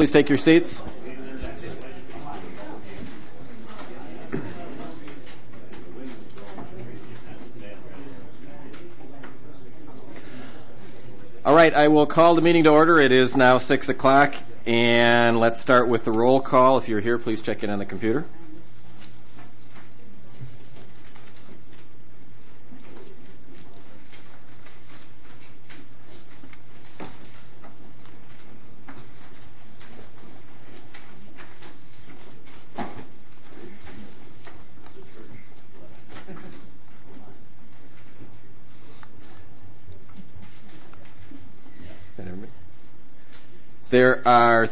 please take your seats? All right, I will call the meeting to order. It is now 6 o'clock, and let's start with the roll call. If you're here, please check in on the computer. There are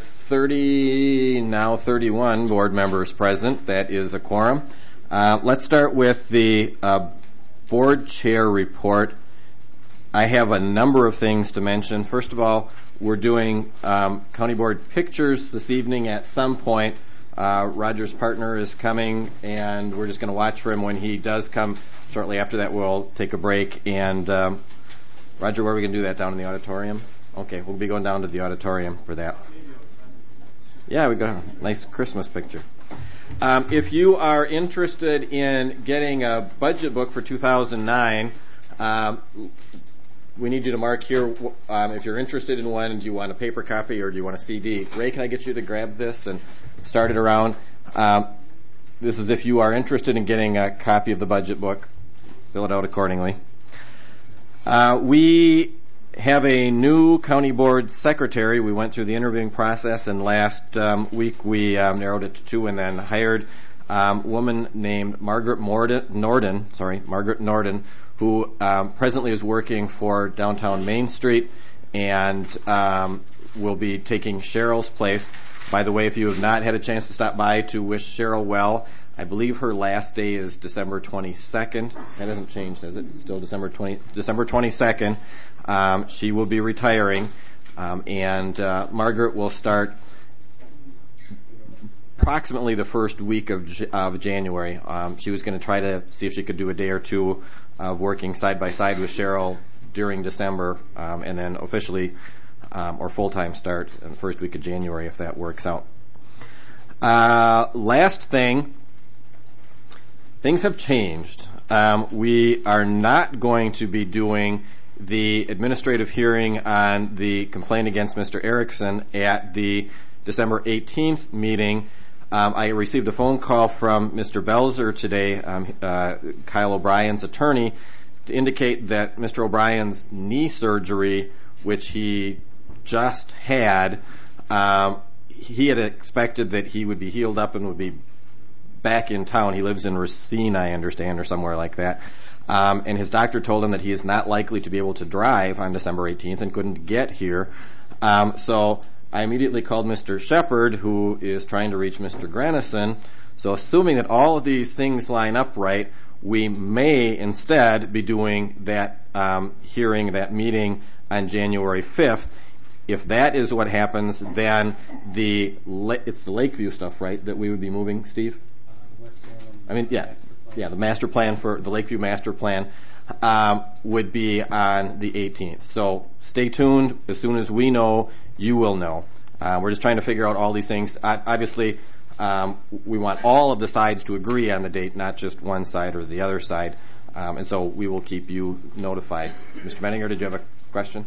31 board members present. That is a quorum. Let's start with the board chair report. I have a number of things to mention. First of all, we're doing county board pictures this evening at some point. Roger's partner is coming, and we're just going to watch for him. When he does come, shortly after that, we'll take a break. And Roger, where are we going to do that? Down in the auditorium? Okay, we'll be going down to the auditorium for that. Yeah, we got a nice Christmas picture. If you are interested in getting a budget book for 2009, we need you to mark here if you're interested in one. Do you want a paper copy or do you want a CD? Ray, can I get you to grab this and start it around? This is if you are interested in getting a copy of the budget book. Fill it out accordingly. We have a new county board secretary. We went through the interviewing process, and last week we narrowed it to 2 and then hired a woman named Margaret Norden, who presently is working for Downtown Main Street and will be taking Cheryl's place. By the way, if you have not had a chance to stop by to wish Cheryl well, I believe her last day is December 22nd. That hasn't changed, has it? Still December 22nd. She will be retiring, and Margaret will start approximately the first week of January. She was going to try to see if she could do a day or two of working side by side with Cheryl during December, and then officially or full-time start in the first week of January if that works out. Last thing, things have changed. We are not going to be doing the administrative hearing on the complaint against Mr. Erickson at the December 18th meeting. I received a phone call from Mr. Belzer today, Kyle O'Brien's attorney, to indicate that Mr. O'Brien's knee surgery, which he just had, he had expected that he would be healed up and would be back in town. He lives in Racine, I understand, or somewhere like that. And his doctor told him that he is not likely to be able to drive on December 18th and couldn't get here. So I immediately called Mr. Shepard, who is trying to reach Mr. Granison. So assuming that all of these things line up right, we may instead be doing that hearing, that meeting on January 5th. If that is what happens, then it's the Lakeview stuff, right, that we would be moving, Steve? The master plan for the Lakeview master plan would be on the 18th. So stay tuned. As soon as we know, you will know. We're just trying to figure out all these things. Obviously, we want all of the sides to agree on the date, not just one side or the other side. And so we will keep you notified. Mr. Menninger, did you have a question?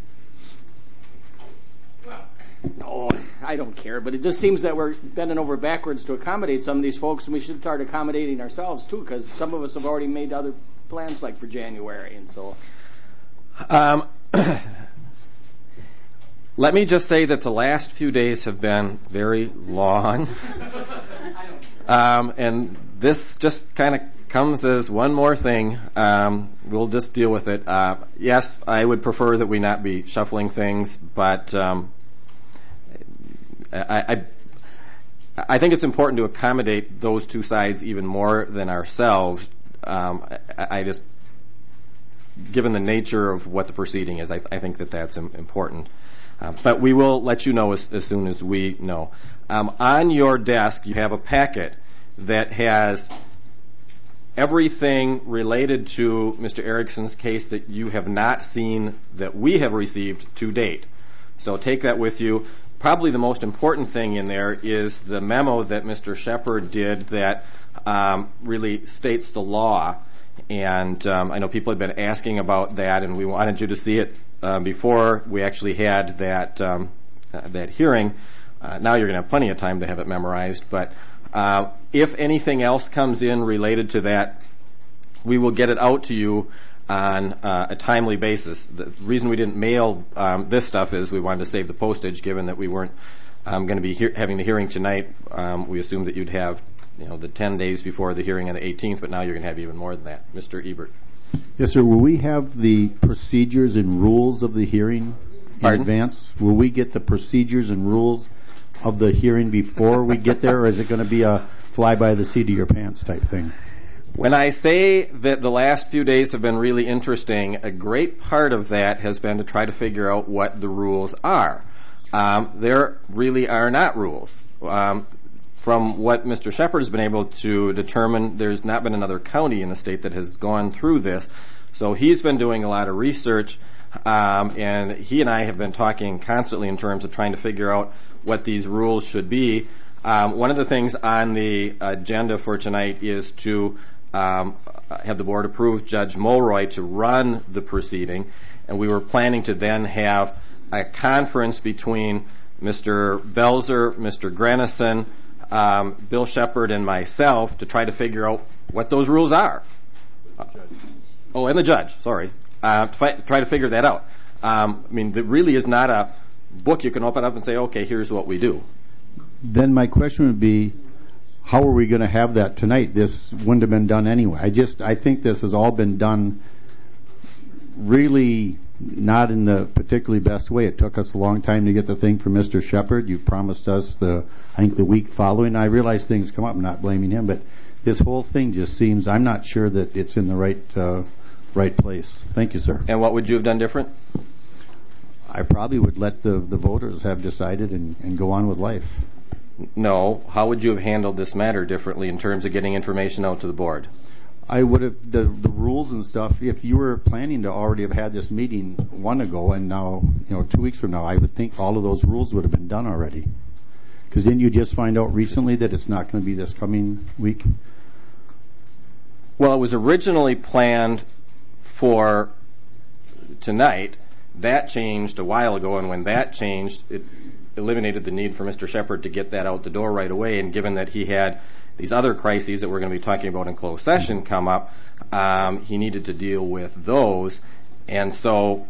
No, I don't care, but it just seems that we're bending over backwards to accommodate some of these folks, and we should start accommodating ourselves too, because some of us have already made other plans, like for January, and so. Let me just say that the last few days have been very long, and this just kind of comes as one more thing. We'll just deal with it. Yes, I would prefer that we not be shuffling things, but I think it's important to accommodate those two sides even more than ourselves. I just, given the nature of what the proceeding is, I think that that's important. But we will let you know as soon as we know. On your desk, you have a packet that has everything related to Mr. Erickson's case that you have not seen that we have received to date. So take that with you. probably the most important thing in there is the memo that Mr. Shepard did that really states the law. And I know people have been asking about that, and we wanted you to see it before we actually had that hearing. Now you're going to have plenty of time to have it memorized. But if anything else comes in related to that, we will get it out to you on a timely basis. The reason we didn't mail this stuff is we wanted to save the postage, given that we weren't going to be having the hearing tonight. We assumed that you'd have the 10 days before the hearing on the 18th, but now you're going to have even more than that. Mr. Ebert. Yes, sir. Will we have the procedures and rules of the hearing in advance? Will we get the procedures and rules of the hearing before we get there, or is it going to be a fly by the seat of your pants type thing? When I say that the last few days have been really interesting, a great part of that has been to try to figure out what the rules are. There really are not rules. From what Mr. Shepard has been able to determine, there's not been another county in the state that has gone through this. So he's been doing a lot of research, and he and I have been talking constantly in terms of trying to figure out what these rules should be. One of the things on the agenda for tonight is to have the board approve Judge Mulroy to run the proceeding, and we were planning to then have a conference between Mr. Belzer, Mr. Grenison, Bill Shepard, and myself to try to figure out what those rules are. And the judge, sorry. Try to figure that out. There really is not a book you can open up and say, okay, here's what we do. Then my question would be, how are we going to have that tonight? This wouldn't have been done anyway. I think this has all been done really not in the particularly best way. It took us a long time to get the thing from Mr. Shepard. You promised us the week following. I realize things come up. I'm not blaming him, but this whole thing just seems, I'm not sure that it's in the right place. Thank you, sir. And what would you have done different? I probably would let the voters have decided and go on with life. No. How would you have handled this matter differently in terms of getting information out to the board? I would have, the rules and stuff, if you were planning to already have had this meeting one ago and now, 2 weeks from now, I would think all of those rules would have been done already. Because didn't you just find out recently that it's not going to be this coming week? Well, it was originally planned for tonight. That changed a while ago, and when that changed, it eliminated the need for Mr. Shepard to get that out the door right away, and given that he had these other crises that we're going to be talking about in closed session come up, he needed to deal with those. And so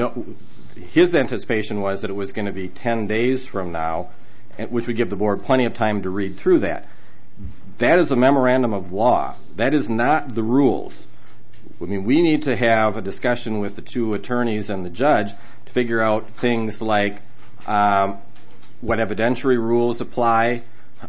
his anticipation was that it was going to be 10 days from now, which would give the board plenty of time to read through that. That is a memorandum of law. That is not the rules. We need to have a discussion with the two attorneys and the judge to figure out things like what evidentiary rules apply,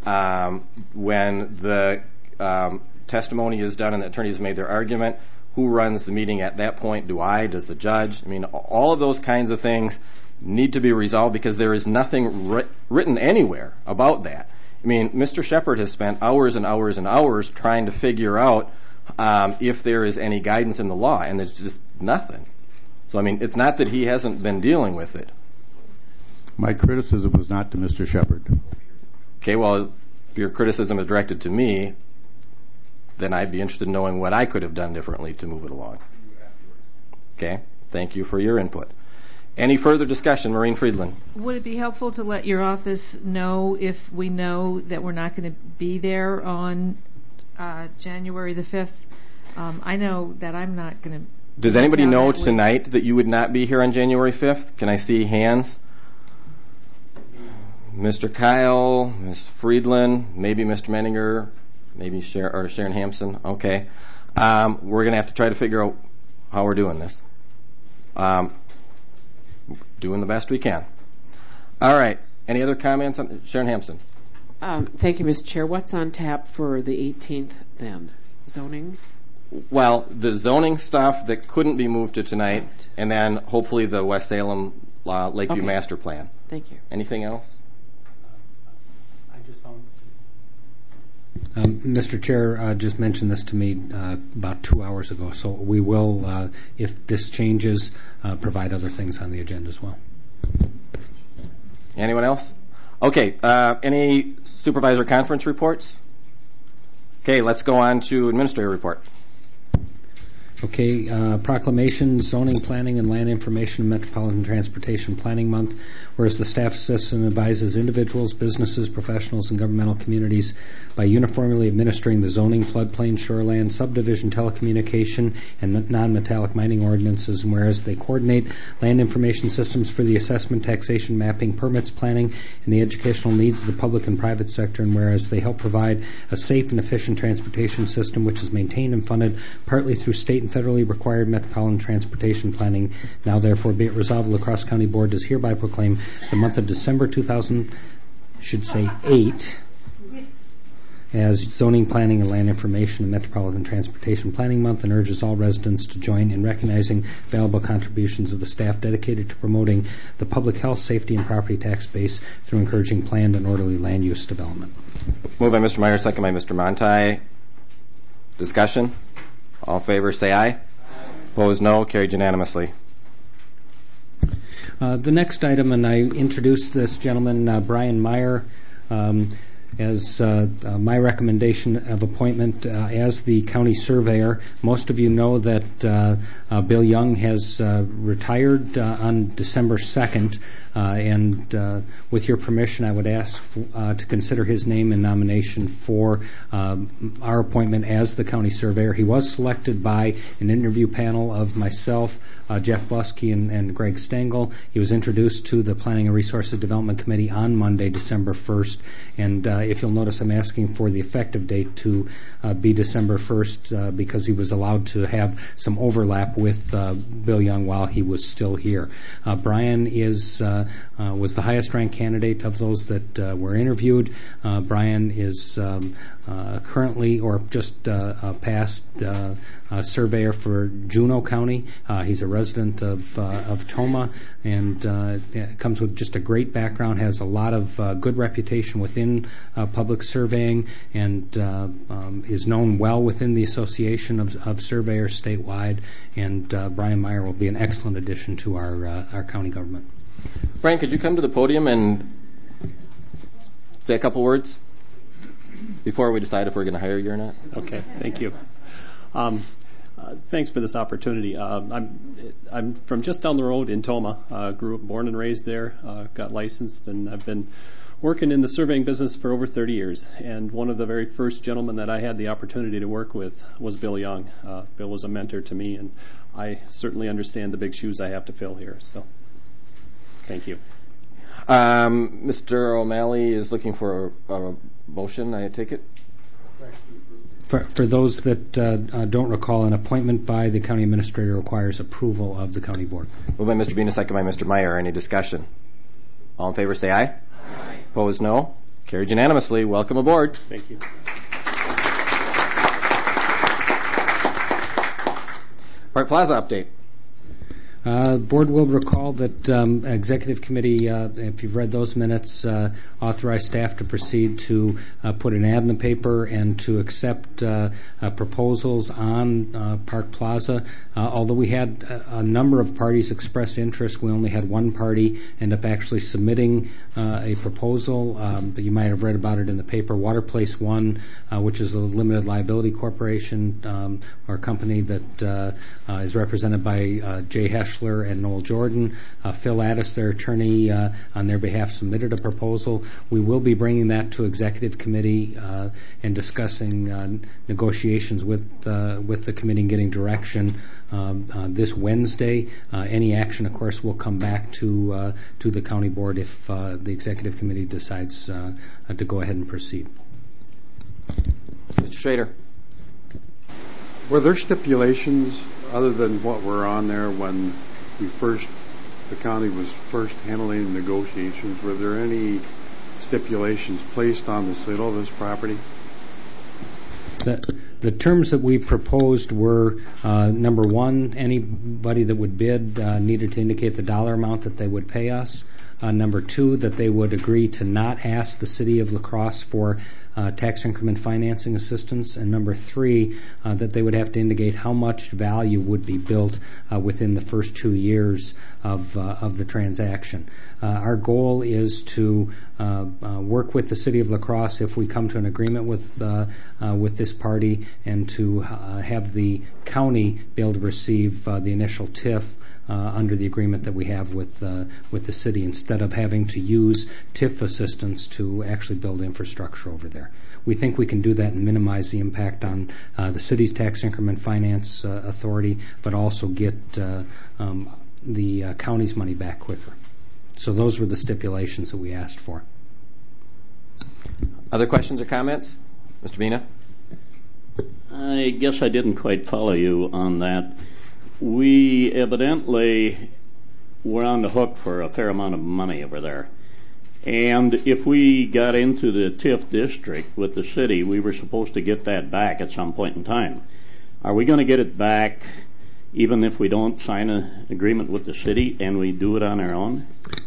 when the testimony is done and the attorneys have made their argument, who runs the meeting at that point? Does the judge? All of those kinds of things need to be resolved because there is nothing written anywhere about that. Mr. Shepard has spent hours and hours and hours trying to figure out if there is any guidance in the law, and there's just nothing. So, it's not that he hasn't been dealing with it. My criticism was not to Mr. Shepard. Okay, well, if your criticism is directed to me, then I'd be interested in knowing what I could have done differently to move it along. Okay, thank you for your input. Any further discussion? Maureen Friedland. Would it be helpful to let your office know if we know that we're not going to be there on January the 5th? I know that I'm not going to. Does anybody know tonight that you would not be here on January 5th? Can I see hands? Mr. Kyle, Ms. Friedland, maybe Mr. Menninger, maybe Sharon Hampson. Okay. We're going to have to try to figure out how we're doing this. Doing the best we can. All right. Any other comments on Sharon Hampson? Thank you, Mr. Chair. What's on tap for the 18th then? Zoning? Well, the zoning stuff that couldn't be moved to tonight, and then hopefully the West Salem Lakeview Master Plan. Thank you. Anything else? I just found. Mr. Chair just mentioned this to me about 2 hours ago, so we will, if this changes, provide other things on the agenda as well. Anyone else? Okay, any supervisor conference reports? Okay, let's go on to administrator report. Okay, proclamation, zoning, planning, and land information, Metropolitan Transportation Planning Month, whereas the staff assists and advises individuals, businesses, professionals, and governmental communities by uniformly administering the zoning, floodplain, shoreland, subdivision, telecommunication, and non-metallic mining ordinances, and whereas they coordinate land information systems for the assessment, taxation, mapping, permits, planning, and the educational needs of the public and private sector, and whereas they help provide a safe and efficient transportation system which is maintained and funded partly through state and federally required metropolitan transportation planning. Now, therefore, be it resolved, La Crosse County Board does hereby proclaim the month of December 2008 as Zoning, Planning, and Land Information and Metropolitan Transportation Planning Month, and urges all residents to join in recognizing valuable contributions of the staff dedicated to promoting the public health, safety, and property tax base through encouraging planned and orderly land use development. Moved by Mr. Meyer, second by Mr. Monti. Discussion? All in favor, say aye. Opposed, no. Carried unanimously. The next item, and I introduced this gentleman, Brian Meyer, as my recommendation of appointment as the county surveyor. Most of you know that Bill Young has retired on December 2nd, and with your permission, I would ask to consider his name in nomination for our appointment as the county surveyor. He was selected by an interview panel of myself, Jeff Blusky, and Greg Stengel. He was introduced to the Planning and Resources Development Committee on Monday, December 1st, and if you'll notice, I'm asking for the effective date to be December 1st because he was allowed to have some overlap with Bill Young while he was still here. Brian was the highest ranked candidate of those that were interviewed. Brian is currently or just past surveyor for Juneau County. He's a resident of Tomah and comes with just a great background, has a lot of good reputation within public surveying, and is known well within the Association of Surveyors statewide. And Brian Meyer will be an excellent addition to our county government. Brian, could you come to the podium and say a couple words before we decide if we're going to hire you or not? Okay, thank you. Thanks for this opportunity. I'm from just down the road in Tomah. Grew up, born and raised there. Got licensed, and I've been working in the surveying business for over 30 years. And one of the very first gentlemen that I had the opportunity to work with was Bill Young. Bill was a mentor to me, and I certainly understand the big shoes I have to fill here. So, thank you. Mr. O'Malley is looking for a motion, I take it? For those that don't recall, an appointment by the county administrator requires approval of the county board. Moved by Mr. Bean, second by Mr. Meyer. Any discussion? All in favor, say aye. Aye. Opposed, no. Carried unanimously. Welcome aboard. Thank you. Park Plaza update. The board will recall that executive committee, if you've read those minutes, authorized staff to proceed to put an ad in the paper and to accept proposals on Park Plaza. Although we had a number of parties express interest, we only had one party end up actually submitting a proposal. But you might have read about it in the paper. Water Place One, which is a limited liability corporation or company that is represented by Jay Heschler and Noel Jordan. Phil Addis, their attorney, on their behalf submitted a proposal. We will be bringing that to executive committee and discussing negotiations with the committee and getting direction this Wednesday. Any action, of course, will come back to the county board if the executive committee decides to go ahead and proceed. Mr. Schrader. Were there stipulations other than what were on there when the county was first handling negotiations? Were there any stipulations placed on the sale of this property? The terms that we proposed were, number one, anybody that would bid needed to indicate the dollar amount that they would pay us. Number two, that they would agree to not ask the City of La Crosse for tax increment financing assistance. And number three, that they would have to indicate how much value would be built within the first 2 years of the transaction. Our goal is to work with the City of La Crosse if we come to an agreement with this party, and to have the county be able to receive the initial TIF under the agreement that we have with the city, instead of having to use TIF assistance to actually build infrastructure over there. We think we can do that and minimize the impact on the city's tax increment finance authority, but also get the county's money back quicker. So those were the stipulations that we asked for. Other questions or comments? Mr. Bina? I guess I didn't quite follow you on that. We evidently were on the hook for a fair amount of money over there. And if we got into the TIF district with the city, we were supposed to get that back at some point in time. Are we going to get it back even if we don't sign an agreement with the city and we do it on our own?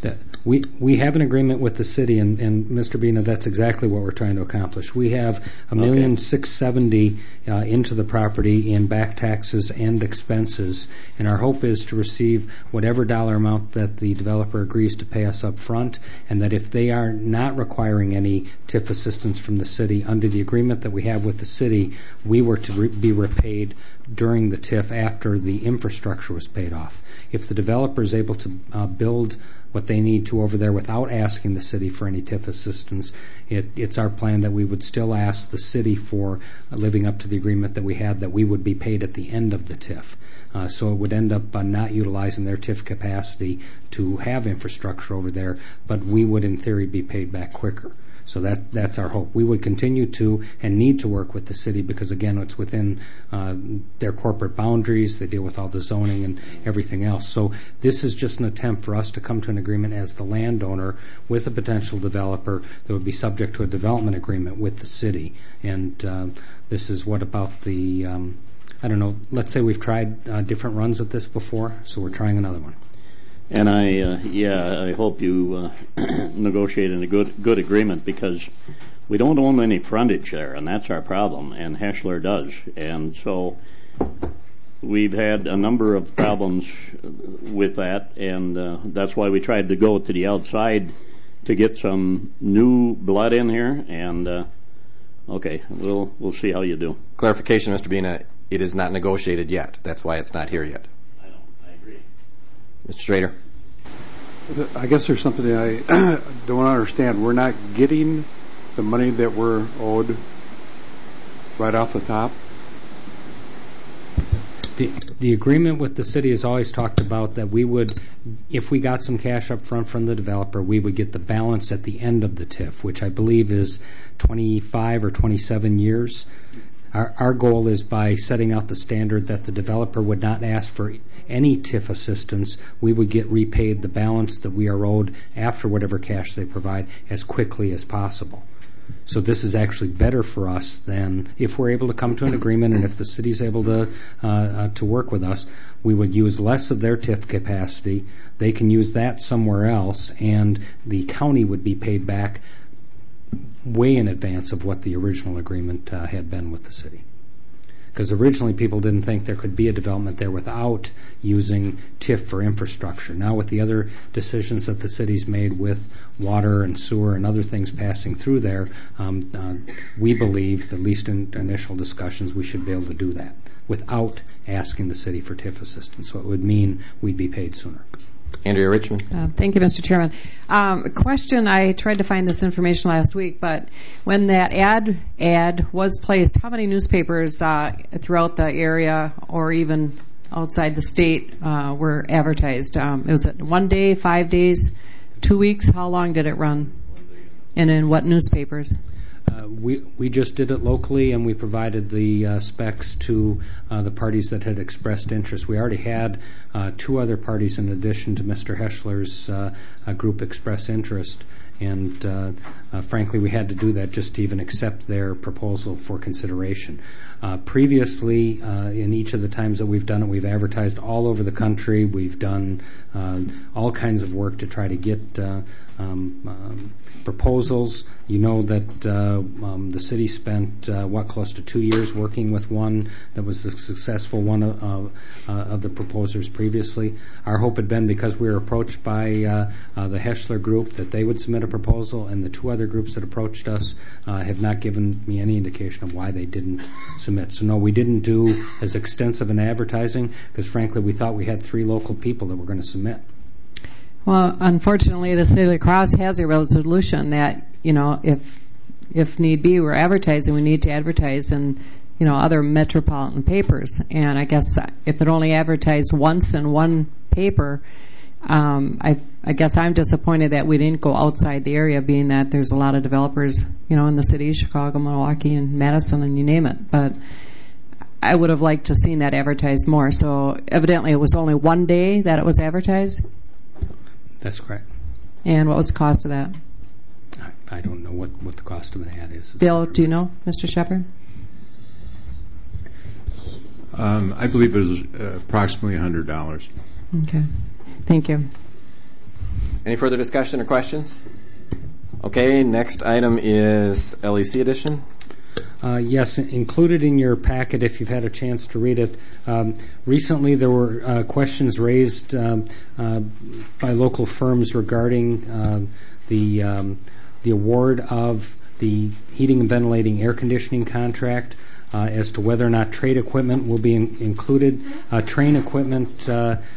We have an agreement with the city, and Mr. Bina, that's exactly what we're trying to accomplish. We have $1,670,000 into the property in back taxes and expenses, and our hope is to receive whatever dollar amount that the developer agrees to pay us up front, and that if they are not requiring any TIF assistance from the city under the agreement that we have with the city, we were to be repaid during the TIF after the infrastructure was paid off. If the developer is able to build what they need to over there without asking the city for any TIF assistance, it's our plan that we would still ask the city for living up to the agreement that we had, that we would be paid at the end of the TIF. So it would end up not utilizing their TIF capacity to have infrastructure over there, but we would in theory be paid back quicker. So that's our hope. We would continue to and need to work with the city because, again, it's within their corporate boundaries. They deal with all the zoning and everything else. So this is just an attempt for us to come to an agreement as the landowner with a potential developer that would be subject to a development agreement with the city. And this is what about the, I don't know, let's say we've tried different runs at this before, so we're trying another one. And I hope you negotiate a good agreement, because we don't own any frontage there, and that's our problem, and Heschler does. And so we've had a number of problems with that, and that's why we tried to go to the outside to get some new blood in here. And okay, we'll see how you do. Clarification, Mr. Bina, it is not negotiated yet. That's why it's not here yet. Mr. Strader? I guess there's something I don't understand. We're not getting the money that we're owed right off the top? The agreement with the city has always talked about that we would, if we got some cash up front from the developer, we would get the balance at the end of the TIF, which I believe is 25 or 27 years. Our goal is, by setting out the standard that the developer would not ask for any TIF assistance, we would get repaid the balance that we are owed after whatever cash they provide as quickly as possible. So this is actually better for us than if we're able to come to an agreement, and if the city's able to work with us, we would use less of their TIF capacity. They can use that somewhere else, and the county would be paid back way in advance of what the original agreement had been with the city. Because originally people didn't think there could be a development there without using TIF for infrastructure. Now with the other decisions that the city's made with water and sewer and other things passing through there, we believe, at least in initial discussions, we should be able to do that without asking the city for TIF assistance. So it would mean we'd be paid sooner. Andrea Richmond. Thank you, Mr. Chairman. A question, I tried to find this information last week, but when that ad was placed, how many newspapers throughout the area or even outside the state were advertised? Was it 1 day, 5 days, 2 weeks? How long did it run? And in what newspapers? We just did it locally, and we provided the specs to the parties that had expressed interest. We already had 2 other parties in addition to Mr. Heschler's group express interest, and frankly, we had to do that just to even accept their proposal for consideration. Previously, in each of the times that we've done it, we've advertised all over the country. We've done all kinds of work to try to get proposals. You know that the city spent, close to 2 years working with one that was the successful one of the proposers previously. Our hope had been, because we were approached by the Heschler Group, that they would submit a proposal, and the two other groups that approached us have not given me any indication of why they didn't submit. So no, we didn't do as extensive an advertising, because frankly we thought we had 3 local people that were going to submit. Well, unfortunately, the city of La Crosse has a resolution that, if need be, we're advertising, we need to advertise in, other metropolitan papers. And I guess if it only advertised once in one paper, I guess I'm disappointed that we didn't go outside the area, being that there's a lot of developers, in the cities, Chicago, Milwaukee, and Madison, and you name it. But I would have liked to seen that advertised more. So evidently it was only one day that it was advertised? That's correct. And what was the cost of that? I don't know what the cost of an ad is. Bill, do you know, Mr. Shepard? I believe it was approximately $100. Okay. Thank you. Any further discussion or questions? Okay, next item is LEC edition. Yes, included in your packet, if you've had a chance to read it. Recently, there were questions raised by local firms regarding the award of the heating and ventilating air conditioning contract as to whether or not trade equipment will be included. Train equipment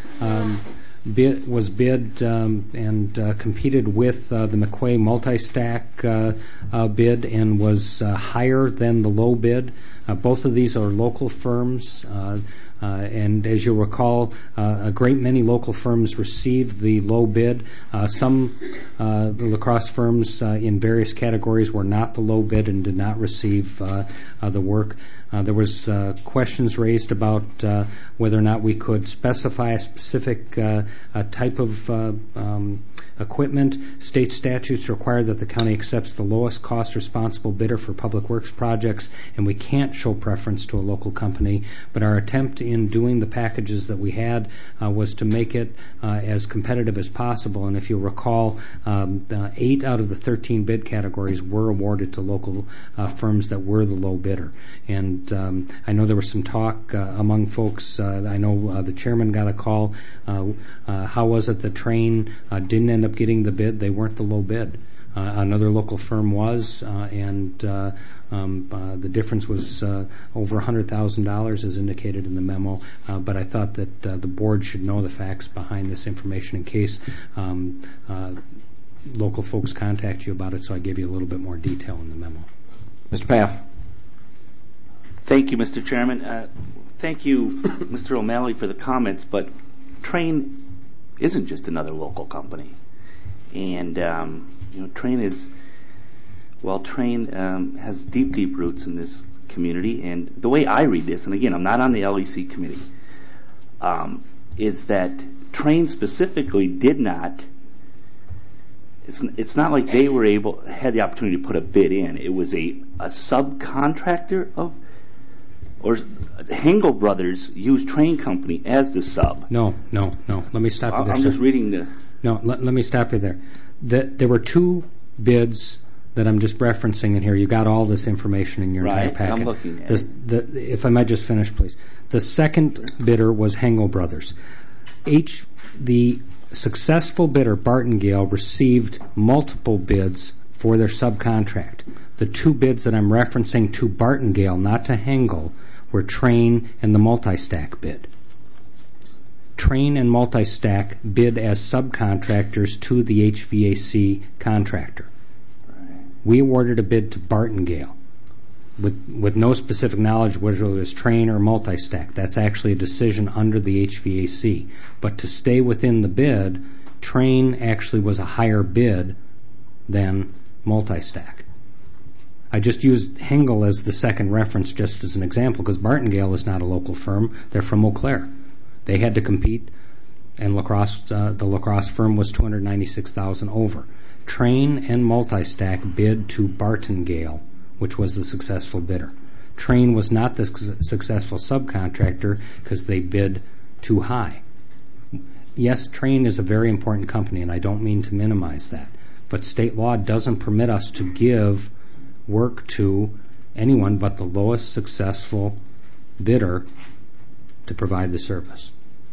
was bid and competed with the McQuay multi-stack bid and was higher than the low bid. Both of these are local firms, and as you'll recall, a great many local firms received the low bid. Some La Crosse firms in various categories were not the low bid and did not receive the work. There was questions raised about whether or not we could specify a specific type of equipment. State statutes require that the county accepts the lowest cost responsible bidder for public works projects, and we can't show preference to a local company. But our attempt in doing the packages that we had was to make it as competitive as possible. And if you'll recall, 8 out of the 13 bid categories were awarded to local firms that were the low bidder. And I know there was some talk among folks. I know the chairman got a call. How was it the Train didn't end up getting the bid? They weren't the low bid. Another local firm was, and the difference was over $100,000 as indicated in the memo. But I thought that the board should know the facts behind this information in case local folks contact you about it, so I gave you a little bit more detail in the memo. Mr. Paff. Thank you, Mr. Chairman. Thank you, Mr. O'Malley, for the comments, but Train isn't just another local company. And, Train has deep roots in this community. And the way I read this, and again, I'm not on the LEC committee, is that Train specifically did not, it's not like they had the opportunity to put a bid in. It was a subcontractor of, or Hengel Brothers used Train Company as the sub. No. Let me stop you there. I'm just reading the... No, let me stop you there. There were 2 bids that I'm just referencing in here. You got all this information in your entire packet. I'm looking at it. If I might just finish, please. The second bidder was Hengel Brothers. The successful bidder, Bartengale, received multiple bids for their subcontract. The 2 bids that I'm referencing to Bartengale, not to Hengel, were Train and the multi-stack bid. Train and multi-stack bid as subcontractors to the HVAC contractor. We awarded a bid to Bartengale with no specific knowledge whether it was Train or multi-stack. That's actually a decision under the HVAC. But to stay within the bid, Train actually was a higher bid than multi-stack. I just used Hengel as the second reference just as an example because Bartengale is not a local firm. They're from Eau Claire. They had to compete, and the La Crosse firm was $296,000 over. Train and Multistack bid to Bartengale, which was the successful bidder. Train was not the successful subcontractor because they bid too high. Yes, Train is a very important company, and I don't mean to minimize that, but state law doesn't permit us to give work to anyone but the lowest successful bidder to provide the service.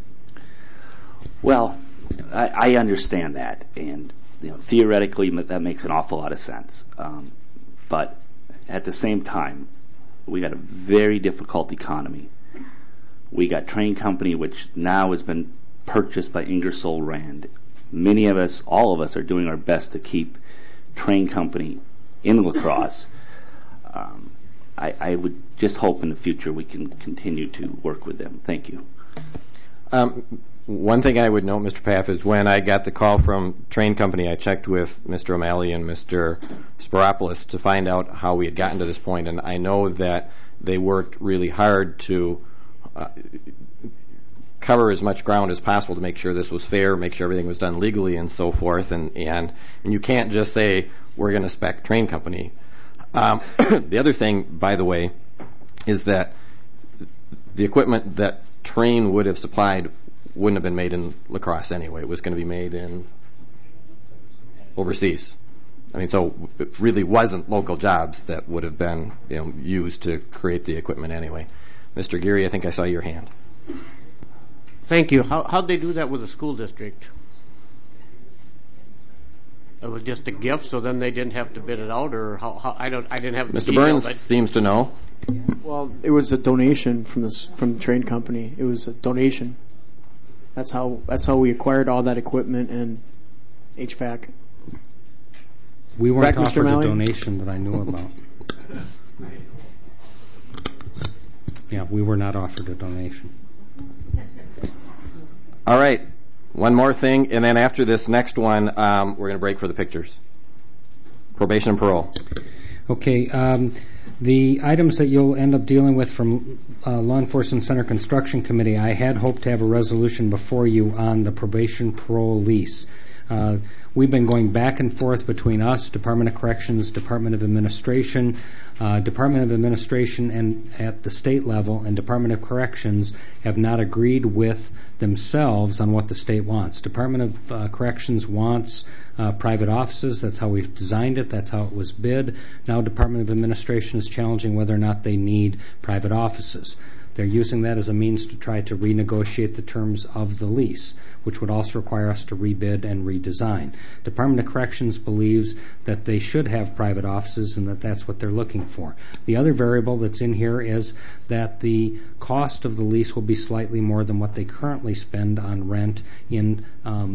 Well, I understand that, and theoretically that makes an awful lot of sense. But at the same time, we got a very difficult economy. We got Train Company, which now has been purchased by Ingersoll Rand. Many of us, all of us, are doing our best to keep Train Company in La Crosse. I would just hope in the future we can continue to work with them. Thank you. One thing I would note, Mr. Paff, is when I got the call from Train Company, I checked with Mr. O'Malley and Mr. Spiropoulos to find out how we had gotten to this point, and I know that they worked really hard to cover as much ground as possible to make sure this was fair, make sure everything was done legally and so forth, and you can't just say, we're going to spec Train Company. The other thing, by the way, is that the equipment that Train would have supplied wouldn't have been made in La Crosse anyway. It was going to be made in overseas. I mean, so it really wasn't local jobs that would have been used to create the equipment anyway. Mr. Geary, I think I saw your hand. Thank you. How'd they do that with the school district? It was just a gift, so then they didn't have to bid it out, or how I didn't have. Mr. Burns seems to know. Well, it was a donation from the Train Company. It was a donation. That's how we acquired all that equipment and HVAC. We weren't offered a donation that I knew about. Yeah, we were not offered a donation. All right, one more thing, and then after this next one, we're going to break for the pictures. Probation and parole. Okay, the items that you'll end up dealing with from Law Enforcement Center Construction Committee, I had hoped to have a resolution before you on the probation parole lease. We've been going back and forth between us, Department of Corrections, Department of Administration, and at the state level, and Department of Corrections have not agreed with themselves on what the state wants. Department of Corrections wants private offices. That's how we've designed it. That's how it was bid. Now Department of Administration is challenging whether or not they need private offices. They're using that as a means to try to renegotiate the terms of the lease, which would also require us to rebid and redesign. Department of Corrections believes that they should have private offices and that that's what they're looking for. The other variable that's in here is that the cost of the lease will be slightly more than what they currently spend on rent in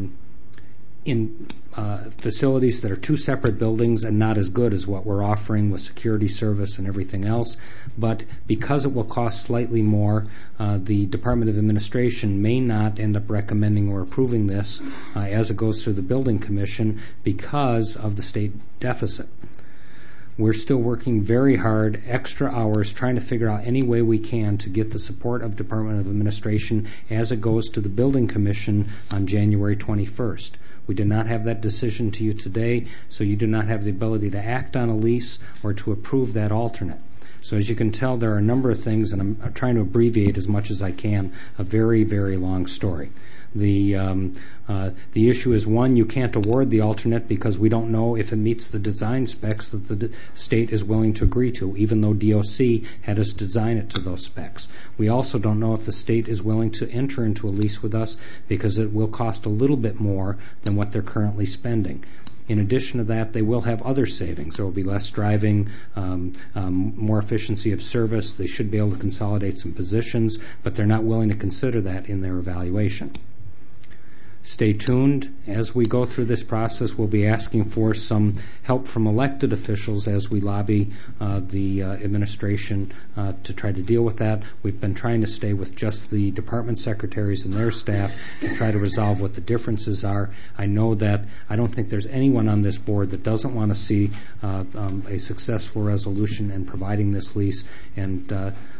facilities that are two separate buildings and not as good as what we're offering with security service and everything else. But because it will cost slightly more, the Department of Administration may not end up recommending or approving this as it goes through the Building Commission because of the state deficit. We're still working very hard, extra hours, trying to figure out any way we can to get the support of Department of Administration as it goes to the Building Commission on January 21st. We did not have that decision to you today, so you do not have the ability to act on a lease or to approve that alternate. So as you can tell, there are a number of things, and I'm trying to abbreviate as much as I can, a very, very long story. The issue is, one, you can't award the alternate because we don't know if it meets the design specs that the state is willing to agree to, even though DOC had us design it to those specs. We also don't know if the state is willing to enter into a lease with us because it will cost a little bit more than what they're currently spending. In addition to that, they will have other savings. There will be less driving, more efficiency of service. They should be able to consolidate some positions, but they're not willing to consider that in their evaluation. Stay tuned. As we go through this process, we'll be asking for some help from elected officials as we lobby the administration to try to deal with that. We've been trying to stay with just the department secretaries and their staff to try to resolve what the differences are. I know that I don't think there's anyone on this board that doesn't want to see a successful resolution in providing this lease, and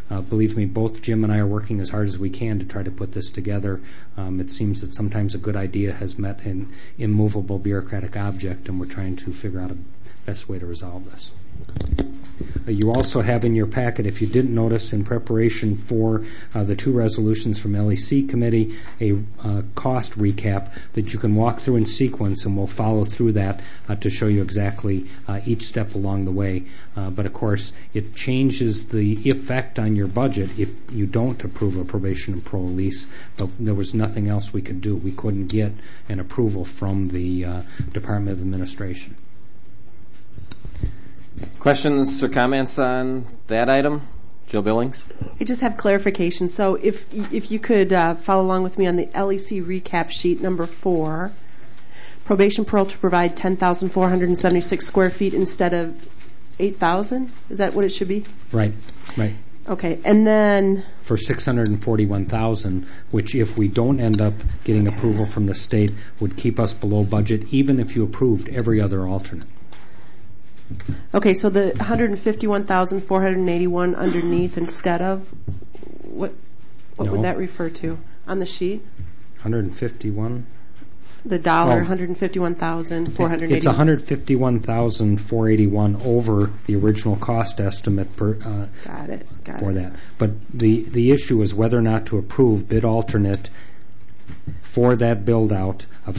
believe me, both Jim and I are working as hard as we can to try to put this together. It seems that sometimes a good idea has met an immovable bureaucratic object, and we're trying to figure out a best way to resolve this. You also have in your packet, if you didn't notice, in preparation for the two resolutions from LEC Committee, a cost recap that you can walk through in sequence, and we'll follow through that to show you exactly each step along the way. But of course, it changes the effect on your budget if you don't approve a probation and parole lease, but there was nothing else we could do. We couldn't get an approval from the Department of Administration. Questions or comments on that item? Jill Billings? I just have clarification. So if you could follow along with me on the LEC recap sheet number 4, probation parole to provide 10,476 square feet instead of 8,000? Is that what it should be? Right. Okay, and then for $641,000, which if we don't end up getting approval from the state would keep us below budget, even if you approved every other alternate. Okay, so the 151,481 underneath instead of what would that refer to on the sheet? 151. The dollar 151,481. It's 151,481 over the original cost estimate per. Got it. For that, but the issue is whether or not to approve bid alternate for that build out of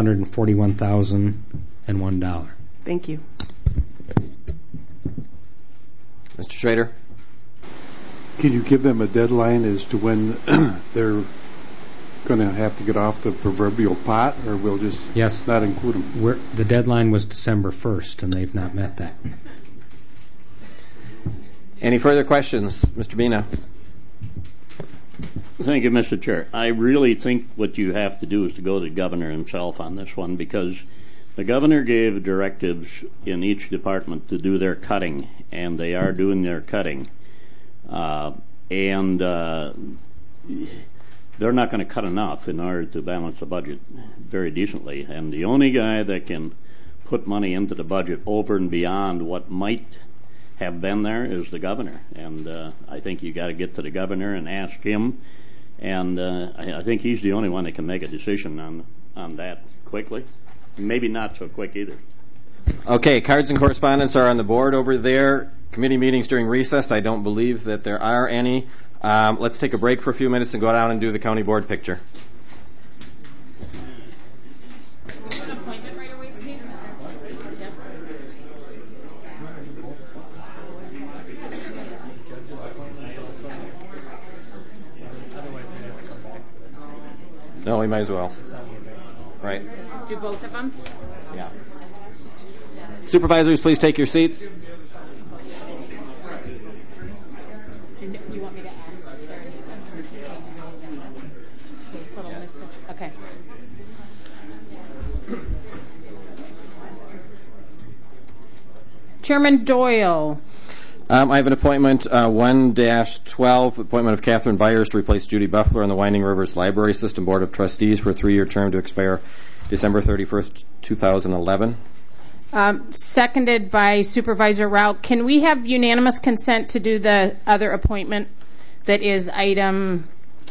$641,001. Thank you. Mr. Schrader? Can you give them a deadline as to when they're going to have to get off the proverbial pot, or we'll just not include them? The deadline was December 1st, and they've not met that. Any further questions? Mr. Bina? Thank you, Mr. Chair. I really think what you have to do is to go to the governor himself on this one, because the governor gave directives in each department to do their cutting, and they are doing their cutting. And they're not going to cut enough in order to balance the budget very decently. And the only guy that can put money into the budget over and beyond what might have been there is the governor. And I think you got to get to the governor and ask him. And I think he's the only one that can make a decision on that quickly. Maybe not so quick either. Okay, cards and correspondence are on the board over there. Committee meetings during recess, I don't believe that there are any. Let's take a break for a few minutes and go down and do the county board picture. An appointment right away, Steve? No, we might as well. Right. Do both of them? Yeah. Supervisors, please take your seats. Do you want me to ask? Okay. Chairman Doyle. I have an appointment 1-12, appointment of Catherine Byers to replace Judy Buffler on the Winding Rivers Library System Board of Trustees for a 3-year term to expire December 31st, 2011. Seconded by Supervisor Rao. Can we have unanimous consent to do the other appointment that is item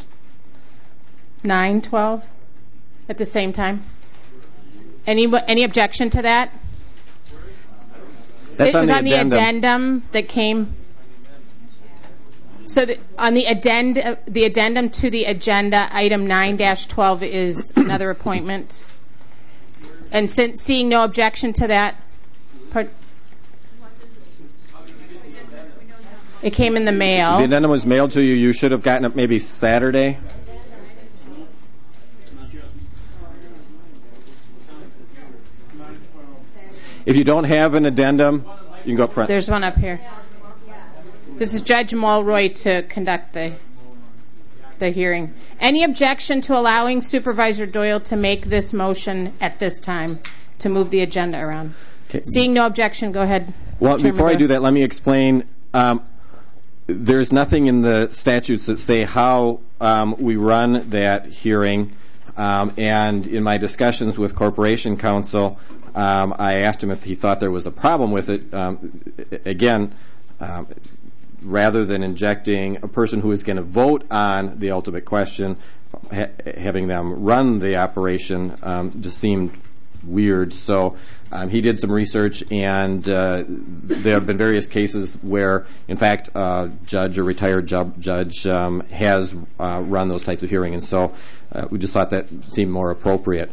9-12 at the same time? Any objection to that? That's it was on the addendum that came. So on the addendum to the agenda, item 9-12 is another appointment. And seeing no objection to that, it came in the mail. The addendum was mailed to you. You should have gotten it maybe Saturday. If you don't have an addendum, you can go up front. There's one up here. This is Judge Mulroy to conduct the hearing. Any objection to allowing Supervisor Doyle to make this motion at this time to move the agenda around? Okay. Seeing no objection, go ahead. Well, before I do that, let me explain. There's nothing in the statutes that say how we run that hearing. And in my discussions with Corporation Counsel, I asked him if he thought there was a problem with it. Again, rather than injecting a person who is going to vote on the ultimate question, having them run the operation just seemed weird. So he did some research, and there have been various cases where, in fact, a judge or retired judge has run those types of hearings, and so we just thought that seemed more appropriate.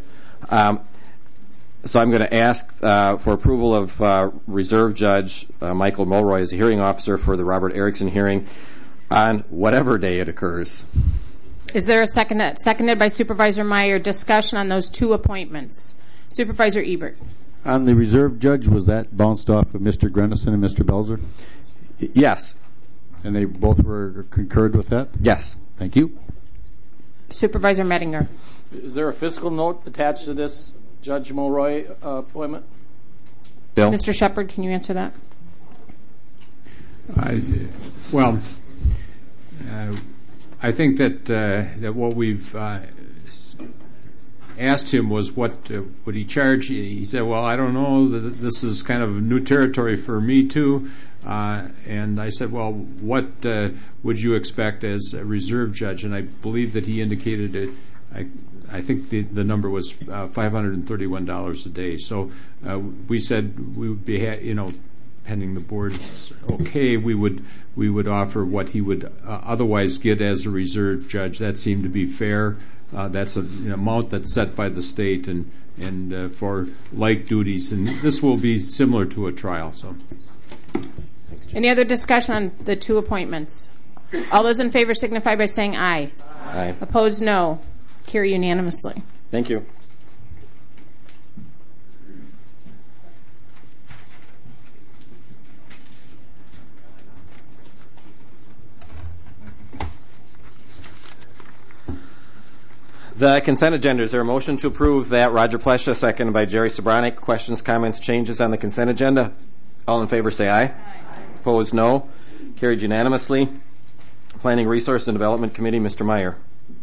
So I'm going to ask for approval of Reserve Judge Michael Mulroy as a hearing officer for the Robert Erickson hearing on whatever day it occurs. Is there a second? Seconded by Supervisor Meyer. Discussion on those two appointments. Supervisor Ebert. On the Reserve Judge, was that bounced off of Mr. Grennison and Mr. Belzer? Yes. And they both were concurred with that? Yes. Thank you. Supervisor Mettinger. Is there a fiscal note attached to this Judge Mulroy appointment? Bill? Mr. Shepard, can you answer that? I think that what we've asked him was what would he charge. He said, well, I don't know. This is kind of new territory for me, too. And I said, well, what would you expect as a reserve judge? And I believe that he indicated it. I think the number was $531 a day. So we said we would be, pending the board's okay, we would offer what he would otherwise get as a reserve judge. That seemed to be fair. That's an amount that's set by the state and for like duties. And this will be similar to a trial. So, any other discussion on the two appointments? All those in favor signify by saying aye. Aye. Opposed, no. Carry unanimously. Thank you. The consent agenda. Is there a motion to approve that? Roger Plesha, seconded by Jerry Sobranic. Questions, comments, changes on the consent agenda? All in favor say aye. Aye. Opposed, no. Carried unanimously. Planning, Resource, and Development Committee, Mr. Meyer.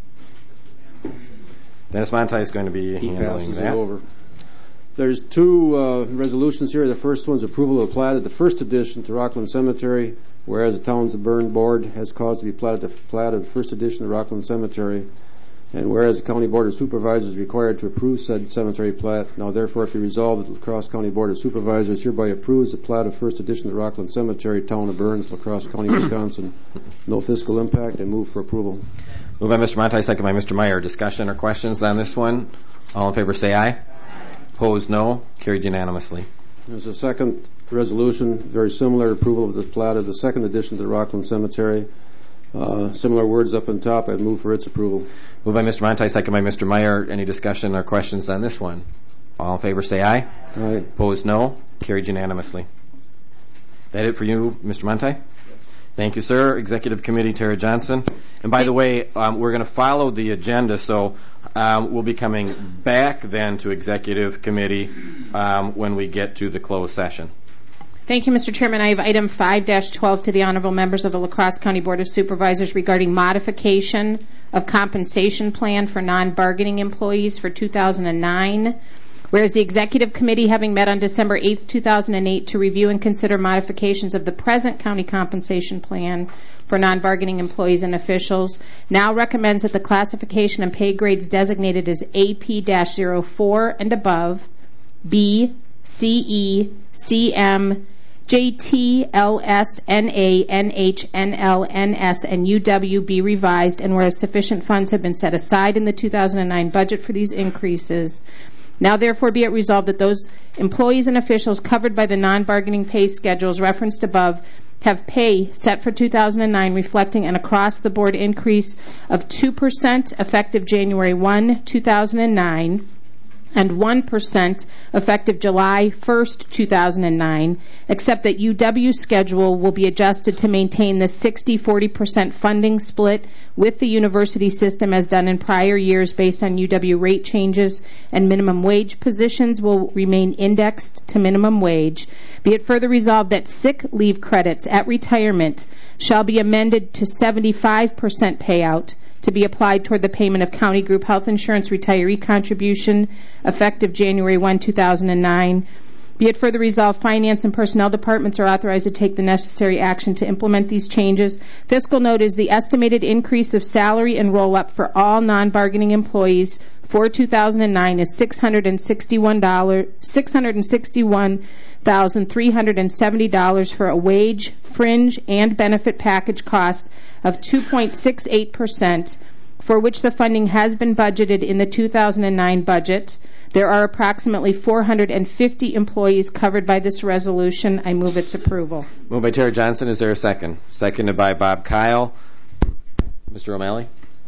Dennis Monti is going to be handling that. Over. There's two resolutions here. The first one's approval of the plat of the first addition to Rockland Cemetery, whereas the Towns of Bern Board has caused to be platted the plat of the first addition to Rockland Cemetery, and whereas the County Board of Supervisors is required to approve said cemetery plat, now therefore it be resolved that the La Crosse County Board of Supervisors hereby approves the plat of first addition to Rockland Cemetery, Town of Burns, La Crosse County, Wisconsin. No fiscal impact, and move for approval. Moved by Mr. Monti, second by Mr. Meyer. Discussion or questions on this one? All in favor say aye. Aye. Opposed, no. Carried unanimously. There's a second resolution, very similar, approval of the plat of the second addition to the Rockland Cemetery. Similar words up on top. I'd move for its approval. Moved by Mr. Monti, second by Mr. Meyer. Any discussion or questions on this one? All in favor say aye. Aye. Opposed, no. Carried unanimously. That it for you, Mr. Monti? Thank you, sir. Executive Committee, Tara Johnson. And by the way, we're going to follow the agenda, so we'll be coming back then to Executive Committee when we get to the closed session. Thank you, Mr. Chairman. I have item 5-12 to the honorable members of the La Crosse County Board of Supervisors regarding modification of compensation plan for non-bargaining employees for 2009. Whereas the Executive Committee, having met on December 8, 2008, to review and consider modifications of the present county compensation plan for non-bargaining employees and officials, now recommends that the classification and pay grades designated as AP-04 and above, B, CE, CM, JT, LS, NA, NH, NL, NS, and UW be revised, and whereas sufficient funds have been set aside in the 2009 budget for these increases, now therefore be it resolved that those employees and officials covered by the non-bargaining pay schedules referenced above have pay set for 2009 reflecting an across-the-board increase of 2% effective January 1, 2009, and 1% effective July 1st, 2009, except that UW's schedule will be adjusted to maintain the 60-40% funding split with the university system as done in prior years based on UW rate changes, and minimum wage positions will remain indexed to minimum wage. Be it further resolved that sick leave credits at retirement shall be amended to 75% payout to be applied toward the payment of county group health insurance retiree contribution effective January 1, 2009. Be it further resolved, finance and personnel departments are authorized to take the necessary action to implement these changes. Fiscal note is the estimated increase of salary and roll-up for all non-bargaining employees for 2009 is $661,370 for a wage, fringe, and benefit package cost of 2.68%, for which the funding has been budgeted in the 2009 budget. There are approximately 450 employees covered by this resolution. I move its approval. Moved by Terry Johnson. Is there a second? Seconded by Bob Kyle. Mr. O'Malley?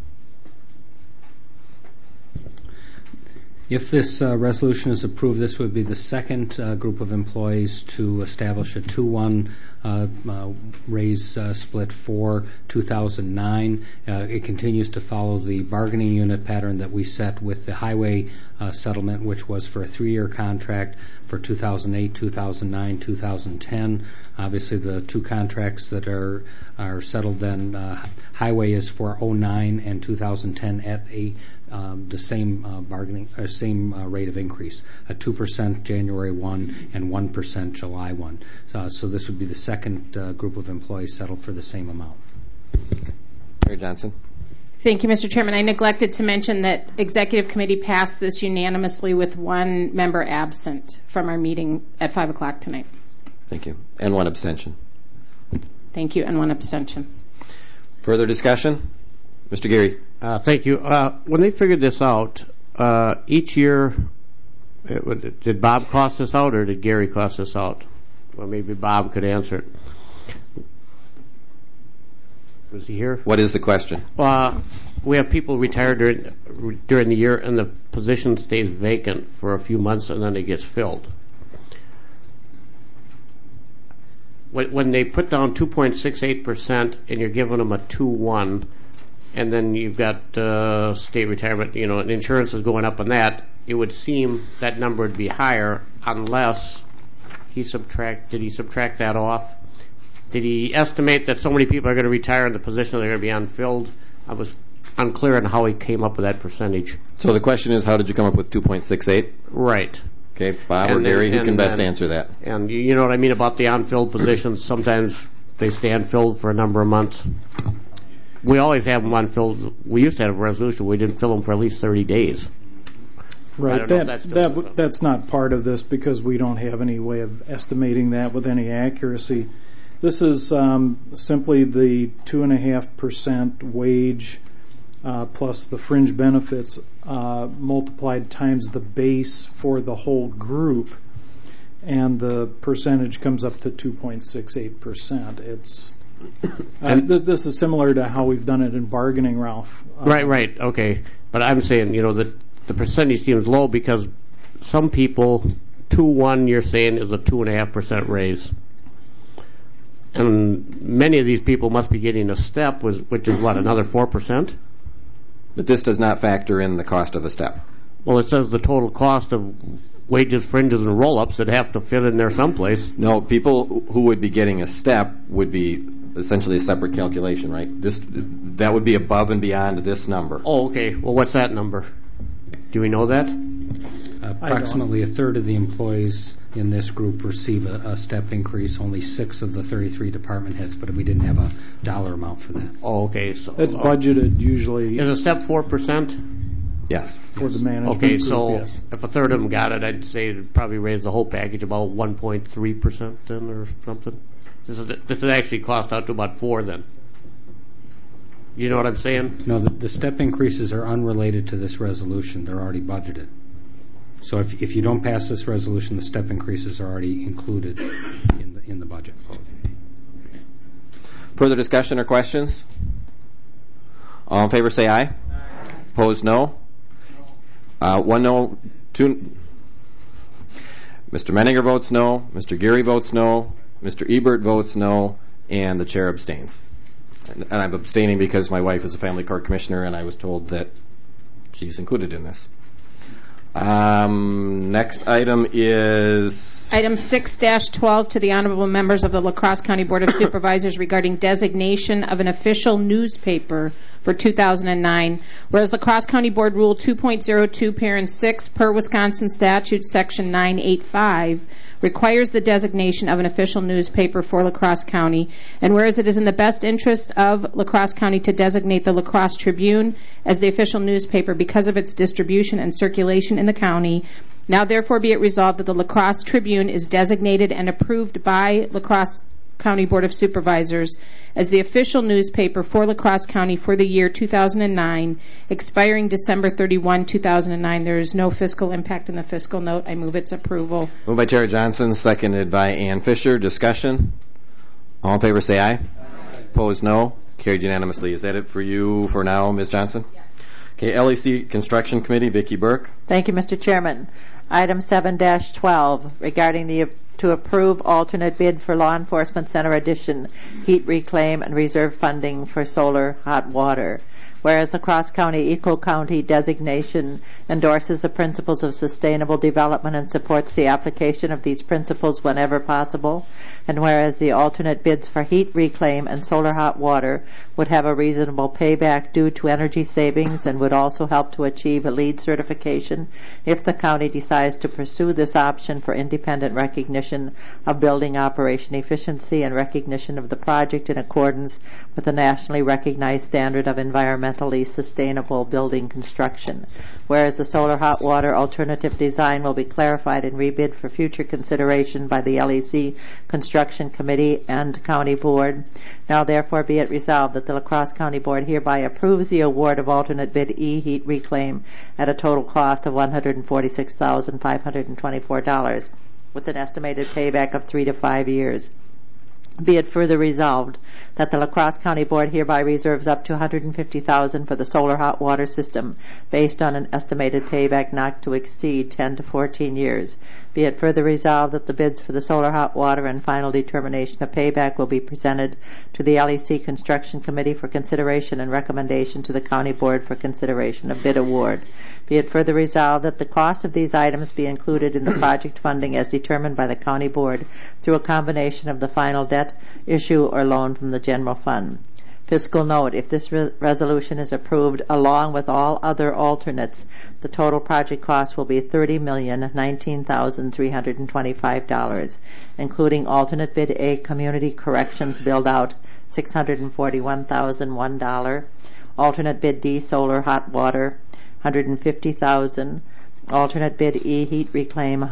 If this resolution is approved, this would be the second group of employees to establish a 2-1 raise split for 2009. It continues to follow the bargaining unit pattern that we set with the highway settlement, which was for a 3-year contract for 2008, 2009, 2010. Obviously, the two contracts that are settled then, highway is for 2009 and 2010 at the same same rate of increase, a 2% January 1 and 1% July 1. So this would be the second group of employees settled for the same amount. Terry Johnson. Thank you, Mr. Chairman. I neglected to mention that Executive Committee passed this unanimously with one member absent from our meeting at 5 o'clock tonight. Thank you. And one abstention. Thank you, and one abstention. Further discussion? Mr. Geary. Thank you. When they figured this out, each year, did Bob cost this out or did Gary cost this out? Well, maybe Bob could answer it. Was he here? What is the question? We have people retired during the year, and the position stays vacant for a few months, and then it gets filled. When they put down 2.68% and you're giving them a 2-1, and then you've got state retirement, and insurance is going up on that, it would seem that number would be higher unless did he subtract that off? Did he estimate that so many people are going to retire in the position they're going to be unfilled? I was unclear on how he came up with that percentage. So the question is, how did you come up with 2.68? Right. Okay, Bob or Gary, who can best answer that? And you know what I mean about the unfilled positions? Sometimes they stay unfilled for a number of months. We always have them unfilled. We used to have a resolution. We didn't fill them for at least 30 days. Right. That's not part of this because we don't have any way of estimating that with any accuracy. This is simply the 2.5% wage plus the fringe benefits multiplied times the base for the whole group, and the percentage comes up to 2.68%. It's this is similar to how we've done it in bargaining, Ralph. Right. Okay. But I'm saying, the percentage seems low because some people, 2-1, you're saying is a 2.5% raise. And many of these people must be getting a step, which is what, another 4%? But this does not factor in the cost of a step. Well, it says the total cost of wages, fringes, and roll-ups that have to fit in there someplace. No, people who would be getting a step would be essentially a separate calculation, right? That would be above and beyond this number. Oh, okay. Well, what's that number? Do we know that? Approximately a third of the employees in this group receive a step increase. Only 6 of the 33 department heads, but we didn't have a dollar amount for that. Oh, okay. So it's budgeted usually. Is a step 4%? Yes. For the management Okay, group, so yes. If a third of them got it, I'd say it'd probably raise the whole package about 1.3% then or something. This would actually cost out to about 4 then. You know what I'm saying? No, the step increases are unrelated to this resolution. They're already budgeted. So if you don't pass this resolution, the step increases are already included in the budget. Further discussion or questions? All in favor say aye. Aye. Opposed, no. 1 no, 2. Mr. Menninger votes no. Mr. Geary votes no. Mr. Ebert votes no. And the chair abstains. And I'm abstaining because my wife is a family court commissioner and I was told that she's included in this. Next item is Item 6-12 to the honorable members of the La Crosse County Board of Supervisors regarding designation of an official newspaper for 2009. Whereas La Crosse County Board Rule 2.02, Parent 6, per Wisconsin Statute Section 985, requires the designation of an official newspaper for La Crosse County, and whereas it is in the best interest of La Crosse County to designate the La Crosse Tribune as the official newspaper because of its distribution and circulation in the county, now therefore be it resolved that the La Crosse Tribune is designated and approved by La Crosse County Board of Supervisors as the official newspaper for La Crosse County for the year 2009, expiring December 31, 2009. There is no fiscal impact in the fiscal note. I move its approval. Moved by Terry Johnson, seconded by Ann Fisher. Discussion? All in favor say aye. Opposed, no. Carried unanimously. Is that it for you for now, Ms. Johnson? Yes. Okay, LEC Construction Committee, Vicki Burke. Thank you, Mr. Chairman. Item 7-12, regarding to approve alternate bid for Law Enforcement Center addition, heat reclaim, and reserve funding for solar hot water. Whereas the Cross County Eco-County designation endorses the principles of sustainable development and supports the application of these principles whenever possible, and whereas the alternate bids for heat reclaim and solar hot water would have a reasonable payback due to energy savings and would also help to achieve a LEED certification if the county decides to pursue this option for independent recognition of building operation efficiency and recognition of the project in accordance with the nationally recognized standard of environmentally sustainable building construction. Whereas the solar hot water alternative design will be clarified and rebid for future consideration by the LEC Construction Committee and County Board. Now therefore be it resolved that the La Crosse County Board hereby approves the award of alternate bid E heat reclaim at a total cost of $146,524 with an estimated payback of 3 to 5 years. Be it further resolved that the La Crosse County Board hereby reserves up to $150,000 for the solar hot water system based on an estimated payback not to exceed 10 to 14 years. Be it further resolved that the bids for the solar hot water and final determination of payback will be presented to the LEC Construction Committee for consideration and recommendation to the County Board for consideration of bid award. Be it further resolved that the cost of these items be included in the project funding as determined by the County Board through a combination of the final debt issue or loan from the general fund. Fiscal note, if this resolution is approved along with all other alternates, the total project cost will be $30,019,325, including alternate bid A community corrections build out $641,001, alternate bid D solar hot water $150,000, alternate bid E heat reclaim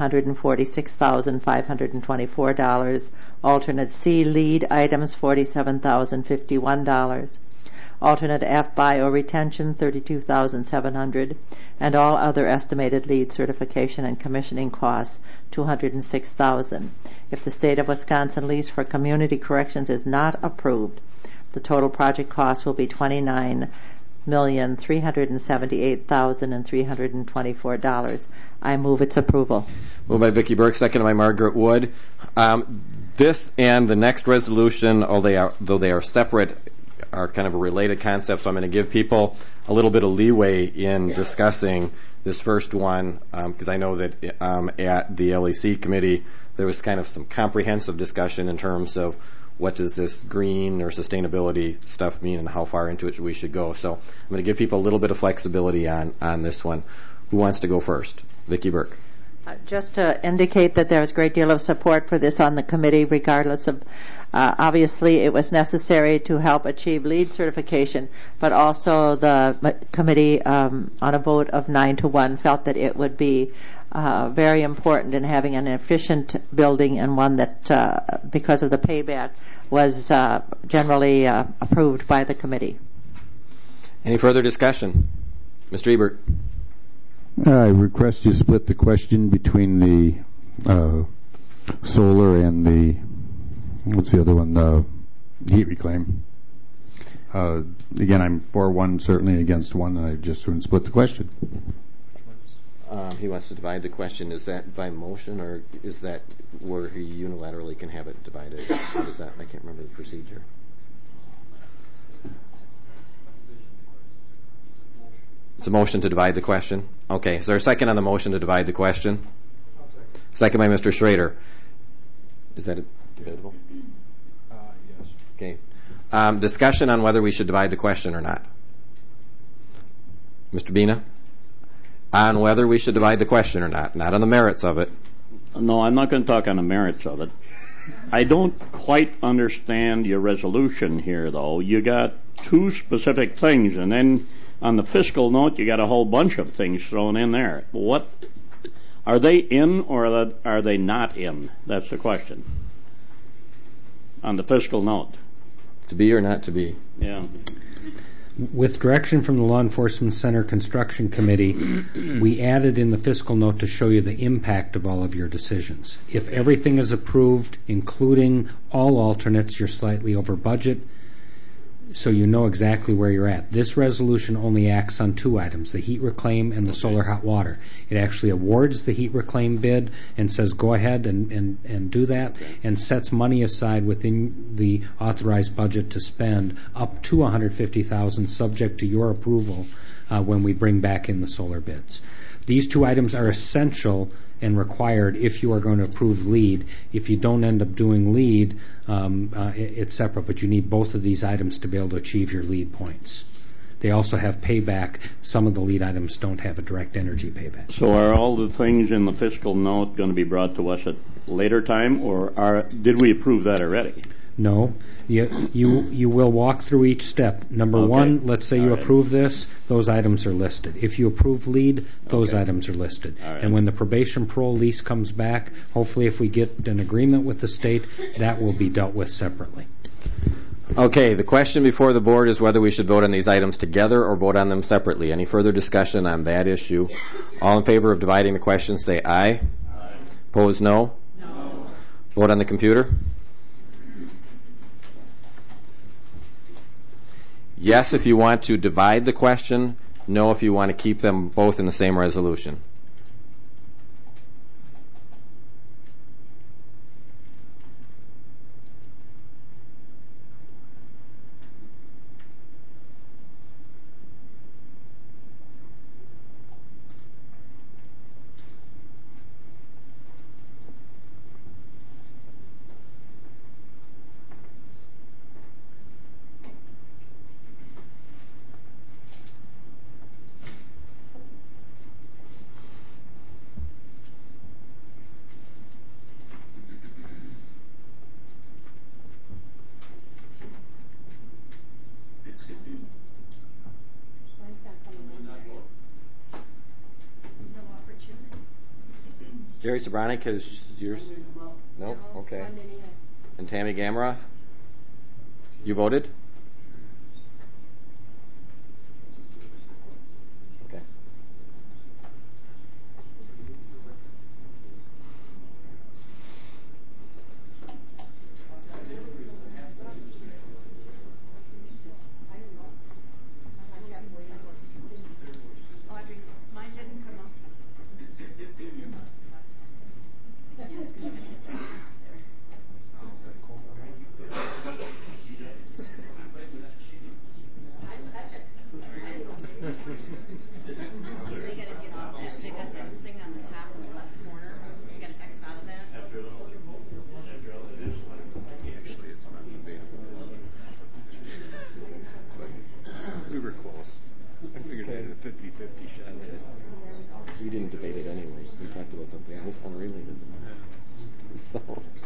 $146,524, alternate C lead items $47,051, alternate F bio retention $32,700, and all other estimated LEED certification and commissioning costs $206,000. If the state of Wisconsin lease for community corrections is not approved, the total project cost will be $29,378,324. I move its approval. Moved by Vicki Burke, seconded by Margaret Wood. This and the next resolution, though they are separate, are kind of a related concept, so I'm going to give people a little bit of leeway in discussing this first one, because I know that at the LEC committee there was kind of some comprehensive discussion in terms of what does this green or sustainability stuff mean and how far into it we should go. So I'm going to give people a little bit of flexibility on this one. Who wants to go first? Vicki Burke. Just to indicate that there was a great deal of support for this on the committee, regardless of, obviously it was necessary to help achieve LEED certification, but also the committee on a vote of 9-1 felt that it would be very important in having an efficient building and one that, because of the payback, was generally approved by the committee. Any further discussion? Mr. Ebert. I request you split the question between the solar and the, what's the other one, the heat reclaim. Again, I'm for one, certainly against one, and I just wouldn't split the question. He wants to divide the question. Is that by motion, or is that where he unilaterally can have it divided? What is that? I can't remember the procedure. It's a motion to divide the question. Okay, is there a second on the motion to divide the question? Second by Mr. Schrader. Is that debatable? Yes. Okay. Discussion on whether we should divide the question or not. Mr. Bina? On whether we should divide the question or not on the merits of it. No, I'm not going to talk on the merits of it. I don't quite understand your resolution here, though. You got two specific things, and then on the fiscal note, you got a whole bunch of things thrown in there. What are they in, or are they not in? That's the question. On the fiscal note, to be or not to be? Yeah. With direction from the Law Enforcement Center Construction Committee, we added in the fiscal note to show you the impact of all of your decisions. If everything is approved, including all alternates, you're slightly over budget, so you know exactly where you're at. This resolution only acts on two items, the heat reclaim and the solar hot water. It actually awards the heat reclaim bid and says go ahead and do that, and sets money aside within the authorized budget to spend up to $150,000 subject to your approval when we bring back in the solar bids. These two items are essential and required if you are going to approve LEED. If you don't end up doing LEED, it's separate, but you need both of these items to be able to achieve your LEED points. They also have payback. Some of the LEED items don't have a direct energy payback. So are all the things in the fiscal note going to be brought to us at a later time, or did we approve that already? No. You will walk through each step. Number one, let's say you approve this, those items are listed. If you approve LEED, those items are listed. And when the probation parole lease comes back, hopefully if we get an agreement with the state, that will be dealt with separately. Okay, the question before the board is whether we should vote on these items together or vote on them separately. Any further discussion on that issue? All in favor of dividing the question, say aye. Opposed, no? No. Vote on the computer. Yes if you want to divide the question, no if you want to keep them both in the same resolution. Jerry Sobranic is yours? No? Okay. And Tammy Gamroth? You voted? Okay. Mine didn't come up. We were close. I figured I had a 50-50 shot at it. We didn't debate it anyway. We talked about something else unrelated. So.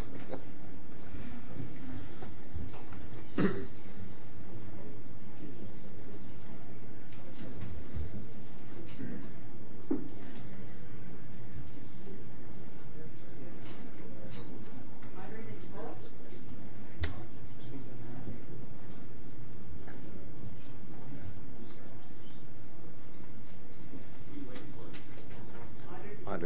Audrey.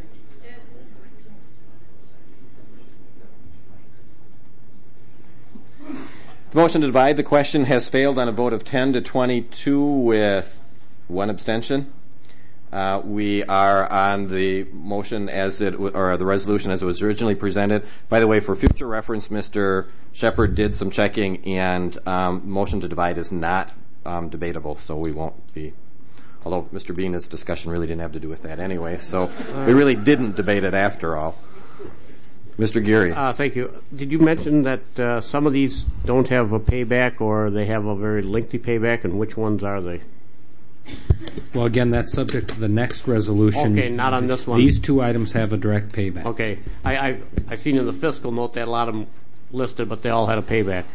The motion to divide the question has failed on a vote of 10 to 22 with one abstention. We are on the motion or the resolution as it was originally presented. By the way, for future reference, Mr. Shepard did some checking, and motion to divide is not debatable, so we won't be. Although Mr. Bean's discussion really didn't have to do with that anyway, so we really didn't debate it after all. Mr. Geary. Thank you. Did you mention that some of these don't have a payback or they have a very lengthy payback, and which ones are they? Well, again, that's subject to the next resolution. Okay, not on this one. These two items have a direct payback. Okay. I seen in the fiscal note that a lot of them listed, but they all had a payback.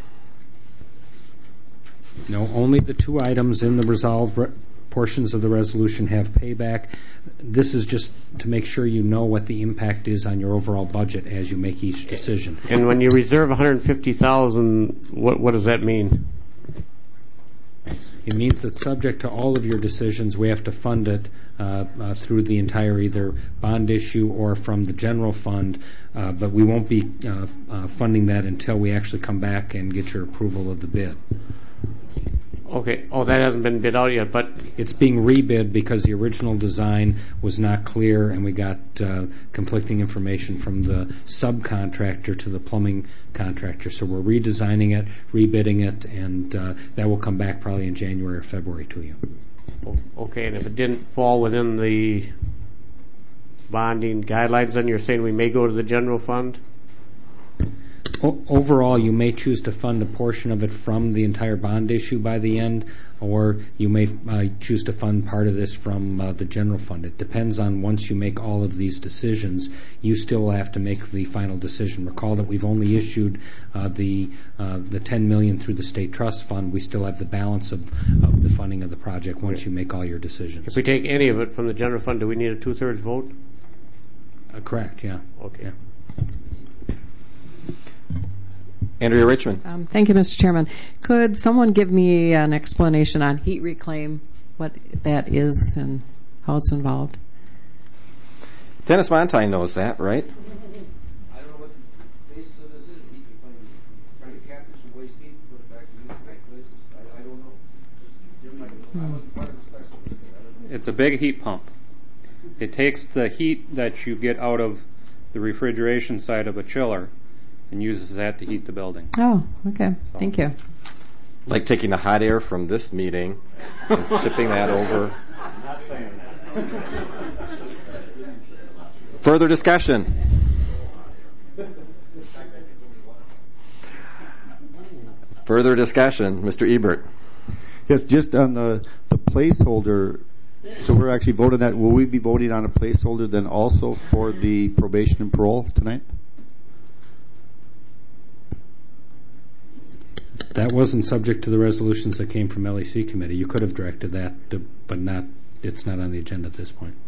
No, only the two items in the resolved portions of the resolution have payback. This is just to make sure you know what the impact is on your overall budget as you make each decision. And when you reserve $150,000, what does that mean? It means that subject to all of your decisions, we have to fund it through the entire either bond issue or from the general fund, but we won't be funding that until we actually come back and get your approval of the bid. Okay. Oh, that hasn't been bid out yet, but it's being rebid because the original design was not clear, and we got conflicting information from the subcontractor to the plumbing contractor. So we're redesigning it, rebidding it, and that will come back probably in January or February to you. Okay, and if it didn't fall within the bonding guidelines, then you're saying we may go to the general fund? Overall, you may choose to fund a portion of it from the entire bond issue by the end, or you may choose to fund part of this from the general fund. It depends on once you make all of these decisions, you still have to make the final decision. Recall that we've only issued the $10 million through the state trust fund. We still have the balance of the funding of the project once you make all your decisions. If we take any of it from the general fund, do we need a 2/3 vote? Correct, yeah. Okay. Yeah. Andrea Richmond. Thank you, Mr. Chairman. Could someone give me an explanation on heat reclaim, what that is and how it's involved? Dennis Montine knows that, right? I don't know what the basis of this is. Heat reclaim, trying to capture some waste heat, put it back to usable places. I don't know. I wasn't part of the special. It's a big heat pump. It takes the heat that you get out of the refrigeration side of a chiller and uses that to heat the building. Oh, okay. Thank you. Like taking the hot air from this meeting and shipping that over. I'm not saying that. Further discussion? Further discussion, Mr. Ebert. Yes, just on the placeholder. So we're actually voting that. Will we be voting on a placeholder then also for the probation and parole tonight? That wasn't subject to the resolutions that came from LEC committee. You could have directed that, but not. It's not on the agenda at this point.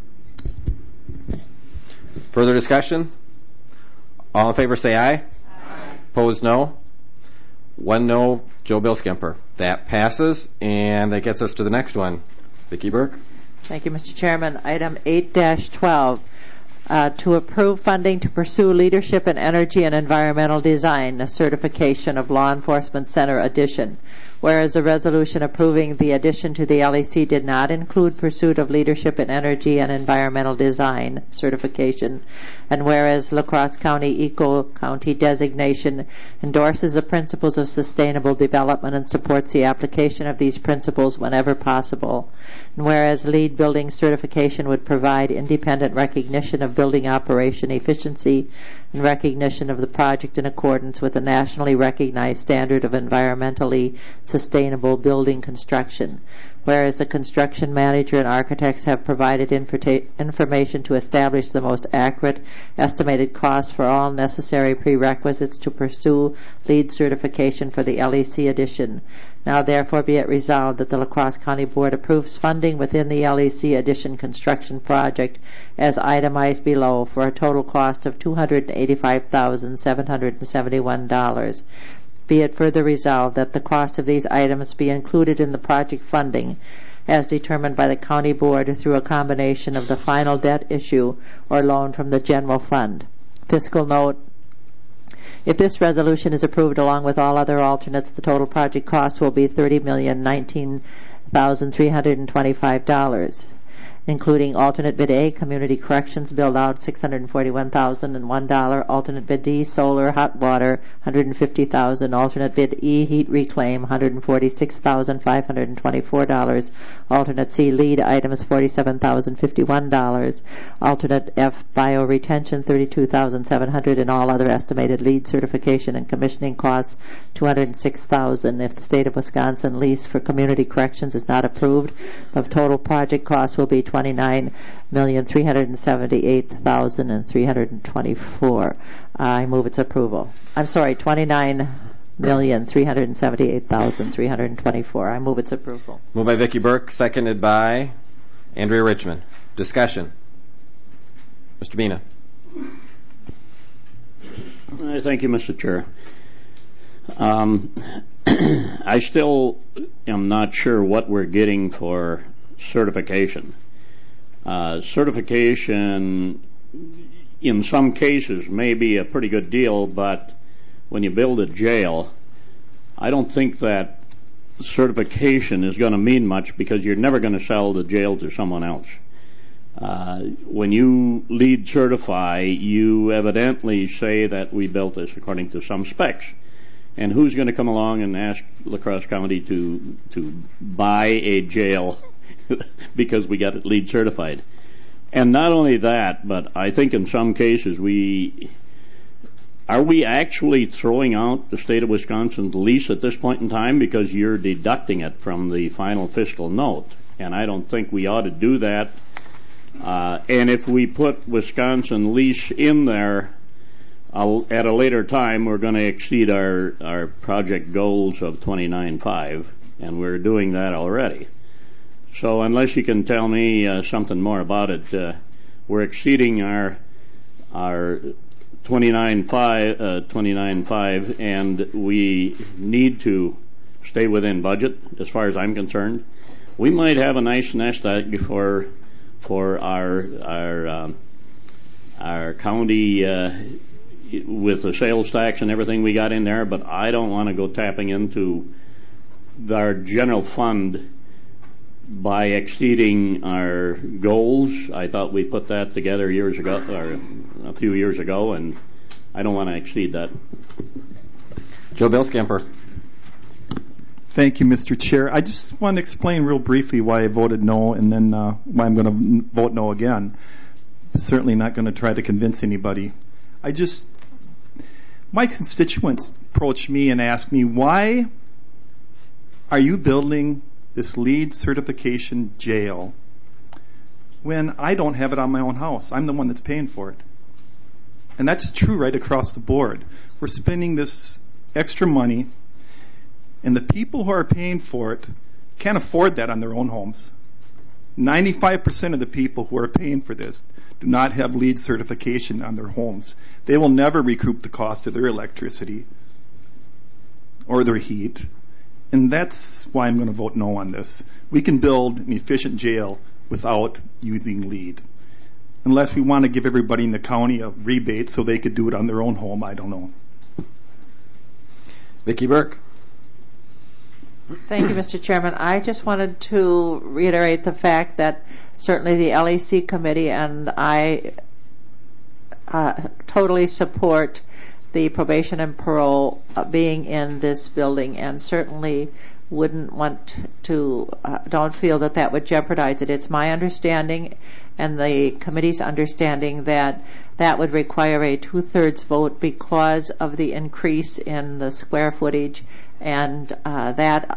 Further discussion? All in favor say aye. Aye. Opposed, no. 1 no, Joe Bill Skimper. That passes, and that gets us to the next one. Vicki Burke. Thank you, Mr. Chairman. Item 8-12. To approve funding to pursue leadership in energy and environmental design, a certification of Law Enforcement Center addition. Whereas the resolution approving the addition to the LEC did not include pursuit of leadership in energy and environmental design certification, and whereas La Crosse County Eco County designation endorses the principles of sustainable development and supports the application of these principles whenever possible, and whereas LEED building certification would provide independent recognition of building operation efficiency and recognition of the project in accordance with the nationally recognized standard of environmentally sustainable building construction. Whereas the construction manager and architects have provided information to establish the most accurate estimated costs for all necessary prerequisites to pursue LEED certification for the LEC addition. Now therefore be it resolved that the La Crosse County Board approves funding within the LEC addition construction project as itemized below for a total cost of $285,771. Be it further resolved that the cost of these items be included in the project funding as determined by the County Board through a combination of the final debt issue or loan from the general fund. Fiscal note, if this resolution is approved along with all other alternates, the total project cost will be $30,019,325. including alternate bid A, community corrections build out $641,001, alternate bid D, solar hot water $150,000, alternate bid E, heat reclaim $146,524, alternate C, lead items $47,051, alternate F, bioretention $32,700, and all other estimated lead certification and commissioning costs $206,000. If the state of Wisconsin lease for community corrections is not approved, the total project cost will be $29,378,324. I move its approval. I'm sorry, $29,378,324. I move its approval. Moved by Vicki Burke, seconded by Andrea Richmond. Discussion. Mr. Bina. Thank you, Mr. Chair. I still am not sure what we're getting for certification. Certification, in some cases, may be a pretty good deal, but when you build a jail, I don't think that certification is going to mean much because you're never going to sell the jail to someone else. When you lead certify, you evidently say that we built this according to some specs. And who's going to come along and ask La Crosse County to buy a jail because we got it lead certified? And not only that, but I think in some cases are we actually throwing out the state of Wisconsin's lease at this point in time because you're deducting it from the final fiscal note? And I don't think we ought to do that. And if we put Wisconsin lease in there, at a later time, we're going to exceed our project goals of 29.5, and we're doing that already. So unless you can tell me something more about it, we're exceeding our 29.5, and we need to stay within budget, as far as I'm concerned. We might have a nice nest egg for our county. With the sales tax and everything we got in there, but I don't want to go tapping into our general fund by exceeding our goals. I thought we put that together years ago, or a few years ago, and I don't want to exceed that. Joe Billscamper. Thank you, Mr. Chair. I just want to explain real briefly why I voted no, and then why I'm going to vote no again. Certainly not going to try to convince anybody. My constituents approach me and ask me, why are you building this LEED certification jail when I don't have it on my own house? I'm the one that's paying for it. And that's true right across the board. We're spending this extra money, and the people who are paying for it can't afford that on their own homes. 95% of the people who are paying for this do not have LEED certification on their homes. They will never recoup the cost of their electricity or their heat. And that's why I'm going to vote no on this. We can build an efficient jail without using LEED. Unless we want to give everybody in the county a rebate so they could do it on their own home, I don't know. Vicki Burke. Thank you, Mr. Chairman. I just wanted to reiterate the fact that certainly the LEC committee and I totally support the probation and parole being in this building, and certainly wouldn't want to, don't feel that would jeopardize it. It's my understanding and the committee's understanding that would require a 2/3 vote because of the increase in the square footage, and that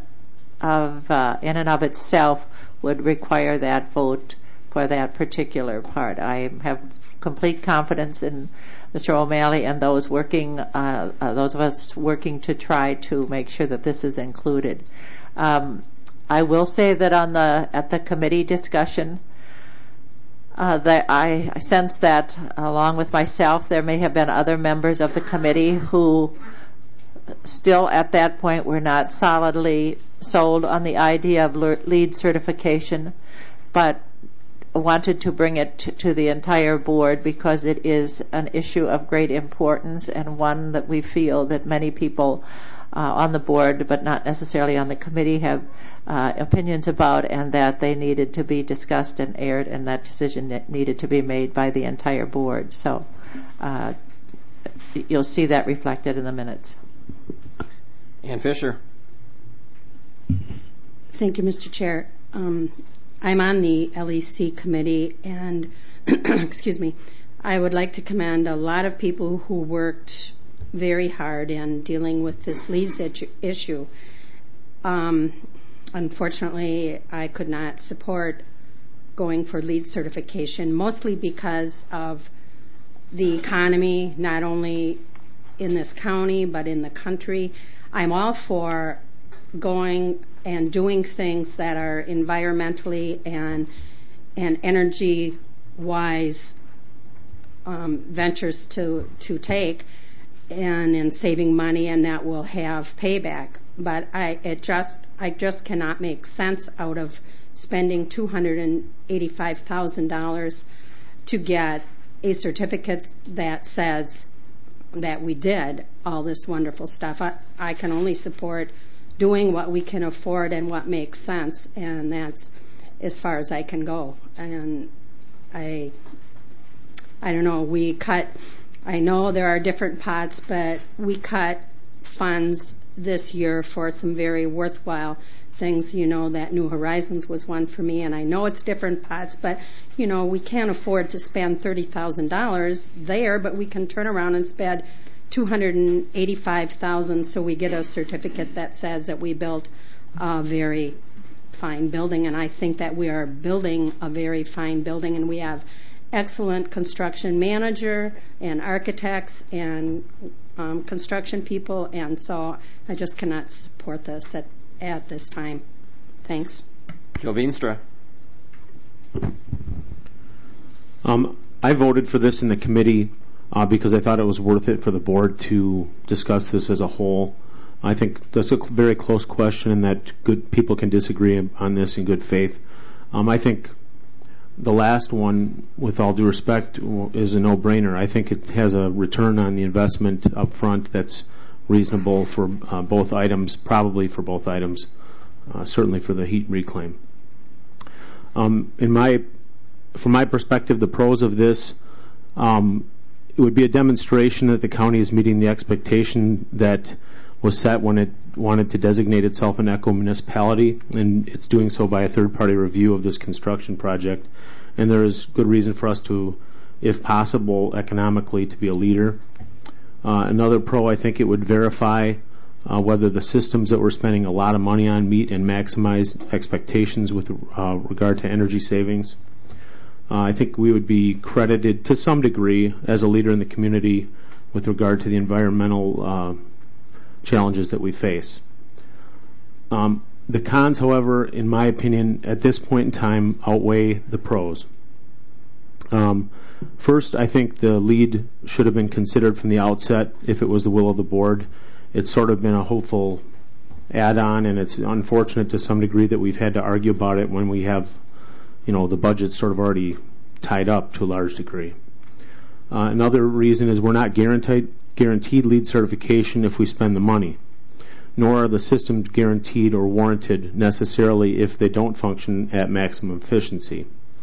in and of itself would require that vote for that particular part. I have complete confidence in Mr. O'Malley and those of us working to try to make sure that this is included. I will say that at the committee discussion, that I sense that along with myself, there may have been other members of the committee who still at that point were not solidly sold on the idea of LEED certification, but wanted to bring it to the entire board because it is an issue of great importance and one that we feel that many people on the board, but not necessarily on the committee, have opinions about, and that they needed to be discussed and aired, and that decision needed to be made by the entire board. So you'll see that reflected in the minutes. Ann Fisher. Thank you, Mr. Chair. I'm on the LEC committee, and excuse me, I would like to commend a lot of people who worked very hard in dealing with this leads issue. Unfortunately, I could not support going for LEED certification, mostly because of the economy, not only in this county, but in the country. I'm all for going and doing things that are environmentally and energy-wise ventures to take, and in saving money, and that will have payback. But I just cannot make sense out of spending $285,000 to get a certificate that says that we did all this wonderful stuff. I can only support doing what we can afford and what makes sense, and that's as far as I can go. And I don't know, we cut, I know there are different pots, but we cut funds this year for some very worthwhile things. You know that New Horizons was one for me, and I know it's different pots, but you know, we can't afford to spend $30,000 there, but we can turn around and spend $285,000 so we get a certificate that says that we built a very fine building. And I think that we are building a very fine building, and we have excellent construction manager and architects and construction people, and so I just cannot support this at this time. Thanks. Joe Veenstra. I voted for this in the committee because I thought it was worth it for the board to discuss this as a whole. I think that's a very close question, and that good people can disagree on this in good faith. I think the last one, with all due respect, is a no-brainer. I think it has a return on the investment up front that's reasonable for both items, probably for both items, certainly for the heat reclaim. From my perspective, the pros of this, it would be a demonstration that the county is meeting the expectation that was set when it wanted to designate itself an eco-municipality, and it's doing so by a third-party review of this construction project. And there is good reason for us to, if possible, economically, to be a leader. Another pro, I think it would verify whether the systems that we're spending a lot of money on meet and maximize expectations with regard to energy savings. I think we would be credited to some degree as a leader in the community with regard to the environmental challenges that we face. The cons, however, in my opinion, at this point in time, outweigh the pros. First, I think the LEED should have been considered from the outset if it was the will of the board. It's sort of been a hopeful add-on, and it's unfortunate to some degree that we've had to argue about it when we have, the budget sort of already tied up to a large degree. Another reason is we're not guaranteed LEED certification if we spend the money, nor are the systems guaranteed or warranted necessarily if they don't function at maximum efficiency.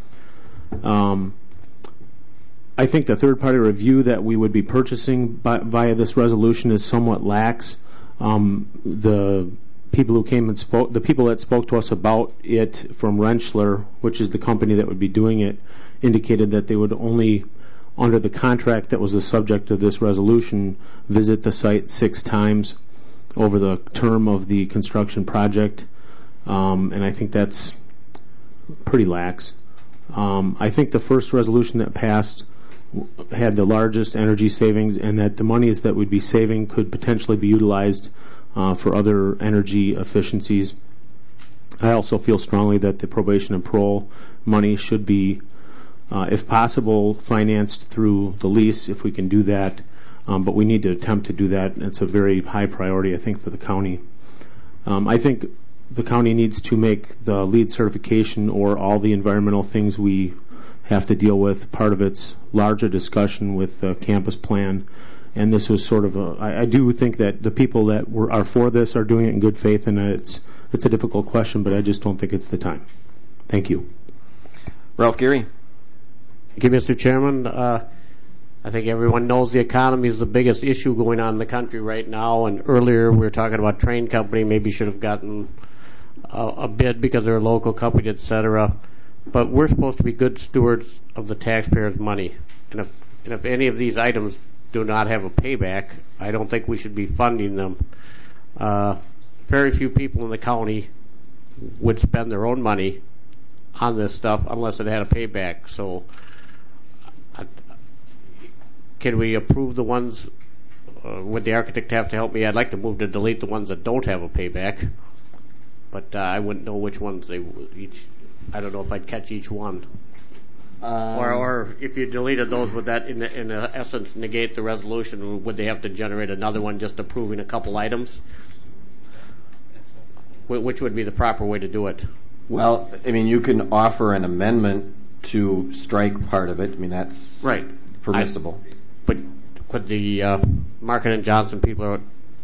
I think the third-party review that we would be purchasing via this resolution is somewhat lax. The people that spoke to us about it from Rentschler, which is the company that would be doing it, indicated that they would only, under the contract that was the subject of this resolution, visit the site 6 times over the term of the construction project, and I think that's pretty lax. I think the first resolution that passed had the largest energy savings, and that the monies that we'd be saving could potentially be utilized for other energy efficiencies. I also feel strongly that the probation and parole money should be, if possible, financed through the lease if we can do that, but we need to attempt to do that. It's a very high priority, I think, for the county. I think the county needs to make the LEED certification or all the environmental things we have to deal with part of its larger discussion with the campus plan And this was sort of I do think that the people that are for this are doing it in good faith, and it's a difficult question, but I just don't think it's the time. Thank you. Ralph Geary. Thank you, Mr. Chairman. I think everyone knows the economy is the biggest issue going on in the country right now, and earlier we were talking about train company maybe should have gotten a bid because they're a local company, etc. But we're supposed to be good stewards of the taxpayers' money, and if any of these items do not have a payback, I don't think we should be funding them. Very few people in the county would spend their own money on this stuff unless it had a payback. So can we approve the ones, would the architect have to help me? I'd like to move to delete the ones that don't have a payback, but I wouldn't know which ones they each. I don't know if I'd catch each one. Or if you deleted those, would that in essence negate the resolution? Would they have to generate another one just approving a couple items? Which would be the proper way to do it? Well, I mean, you can offer an amendment to strike part of it. I mean, that's right, permissible. But could the Markin and Johnson people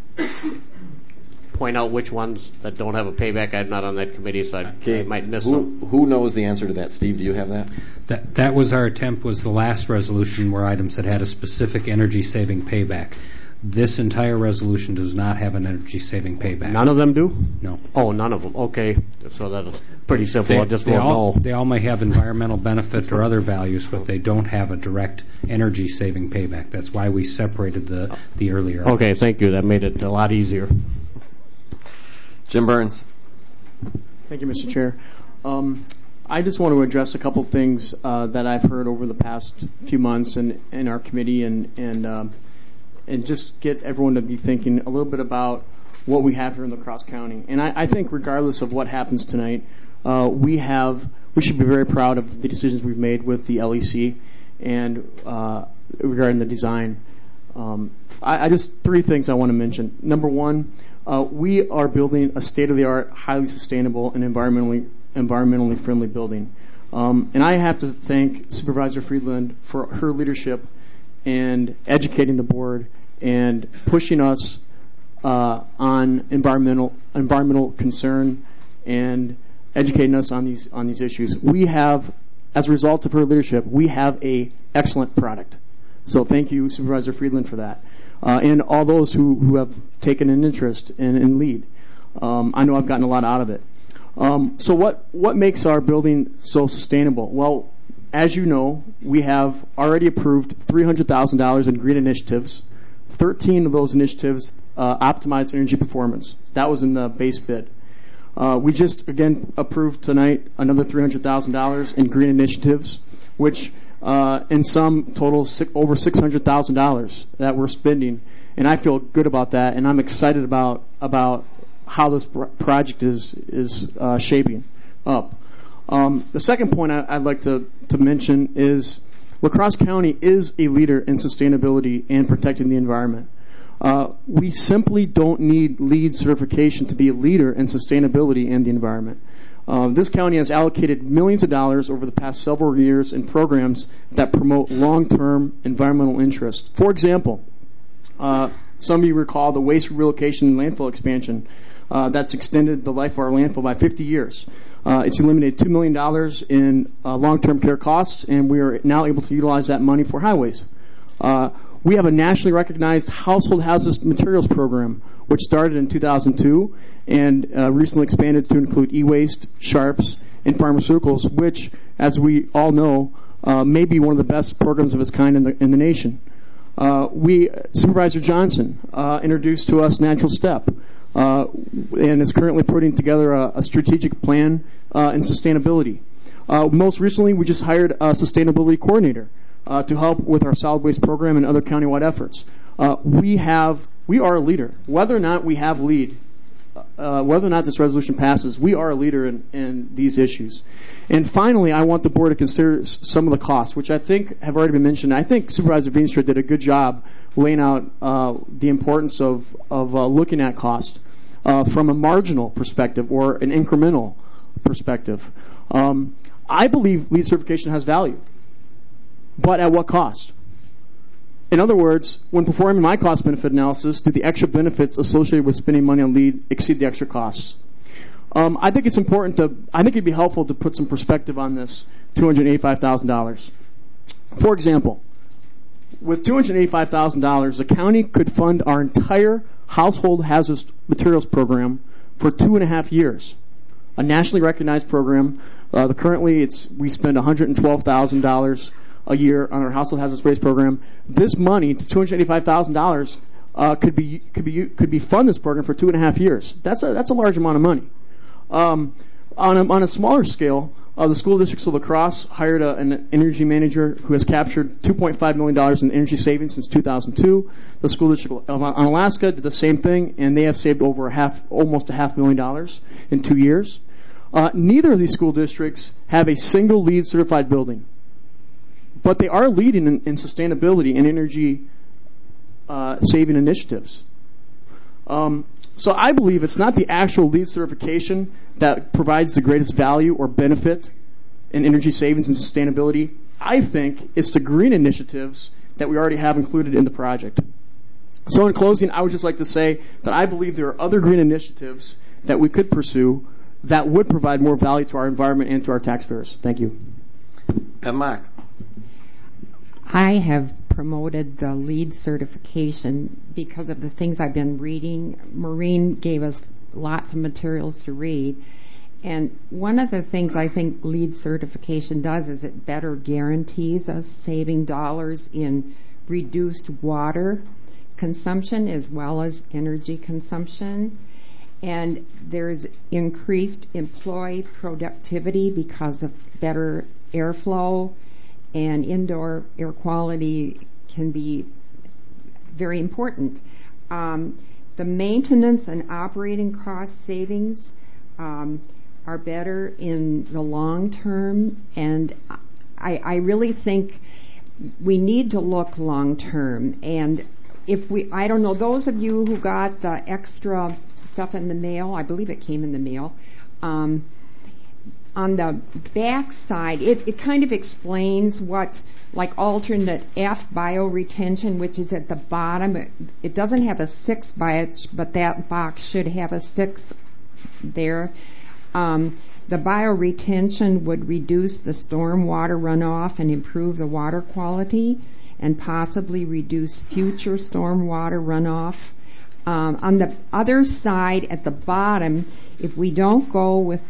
point out which ones that don't have a payback? I'm not on that committee, so I might miss them. Who knows the answer to that? Steve, do you have that? That was our attempt, was the last resolution were items that had a specific energy-saving payback. This entire resolution does not have an energy-saving payback. None of them do? No. Oh, none of them. Okay. So that is pretty simple. They all may have environmental benefit or other values, but they don't have a direct energy-saving payback. That's why we separated the earlier. Okay, thank you. That made it a lot easier. Jim Burns. Thank you, Mr. Chair. I just want to address a couple things that I've heard over the past few months in our committee and just get everyone to be thinking a little bit about what we have here in La Crosse County. And I think regardless of what happens tonight, we should be very proud of the decisions we've made with the LEC and regarding the design. I just three things I want to mention. Number one, we are building a state-of-the-art, highly sustainable, and environmentally friendly building. And I have to thank Supervisor Friedland for her leadership and educating the board and pushing us on environmental concern and educating us on these issues. We have, as a result of her leadership, we have a excellent product. So thank you, Supervisor Friedland, for that. And all those who have taken an interest and lead. I know I've gotten a lot out of it. So what makes our building so sustainable? Well, as you know, we have already approved $300,000 in green initiatives. 13 of those initiatives optimized energy performance. That was in the base bid. We just, again, approved tonight another $300,000 in green initiatives, which in sum totals over $600,000 that we're spending. And I feel good about that, and I'm excited about how this project is shaping up. The second point I'd like to mention is La Crosse County is a leader in sustainability and protecting the environment. We simply don't need LEED certification to be a leader in sustainability and the environment. This county has allocated millions of dollars over the past several years in programs that promote long-term environmental interests. For example, some of you recall the waste relocation and landfill expansion that's extended the life of our landfill by 50 years. It's eliminated $2 million in long-term care costs, and we are now able to utilize that money for highways. We have a nationally recognized household hazardous materials program, which started in 2002 and recently expanded to include e-waste, sharps, and pharmaceuticals, which, as we all know, may be one of the best programs of its kind in the nation. Supervisor Johnson introduced to us Natural Step, and is currently putting together a strategic plan in sustainability. Most recently, we just hired a sustainability coordinator to help with our solid waste program and other countywide efforts. We are a leader. Whether or not we have lead, whether or not this resolution passes, we are a leader in these issues. And finally, I want the board to consider some of the costs, which I think have already been mentioned. I think Supervisor Veenstra did a good job laying out the importance of looking at cost from a marginal perspective or an incremental perspective. I believe LEED certification has value, but at what cost? In other words, when performing my cost-benefit analysis, do the extra benefits associated with spending money on LEED exceed the extra costs? I think it's important I think it'd be helpful to put some perspective on this $285,000. For example, with $285,000, the county could fund our entire household hazardous materials program for 2.5 years. A nationally recognized program. Currently, we spend $112,000 a year on our household hazardous waste program. This money, $285,000, could be fund this program for 2.5 years. That's a large amount of money. On a smaller scale, the school districts of La Crosse hired an energy manager who has captured $2.5 million in energy savings since 2002. The school district on Alaska did the same thing, and they have saved over almost $500,000 in 2 years. Neither of these school districts have a single LEED certified building, but they are leading in sustainability and energy saving initiatives. So I believe it's not the actual LEED certification that provides the greatest value or benefit in energy savings and sustainability. I think it's the green initiatives that we already have included in the project. So in closing, I would just like to say that I believe there are other green initiatives that we could pursue that would provide more value to our environment and to our taxpayers. Thank you. And Mark. I have promoted the LEED certification because of the things I've been reading. Maureen gave us lots of materials to read. And one of the things I think LEED certification does is it better guarantees us saving dollars in reduced water consumption as well as energy consumption. And there's increased employee productivity because of better airflow, and indoor air quality can be very important. The maintenance and operating cost savings are better in the long term, and I really think we need to look long term. And I don't know, those of you who got the extra stuff in the mail, I believe it came in the mail, on the back side, it kind of explains what, like alternate F bioretention, which is at the bottom. It doesn't have a 6 by it, but that box should have a 6 there. The bioretention would reduce the stormwater runoff and improve the water quality and possibly reduce future stormwater runoff. On the other side, at the bottom, if we don't go with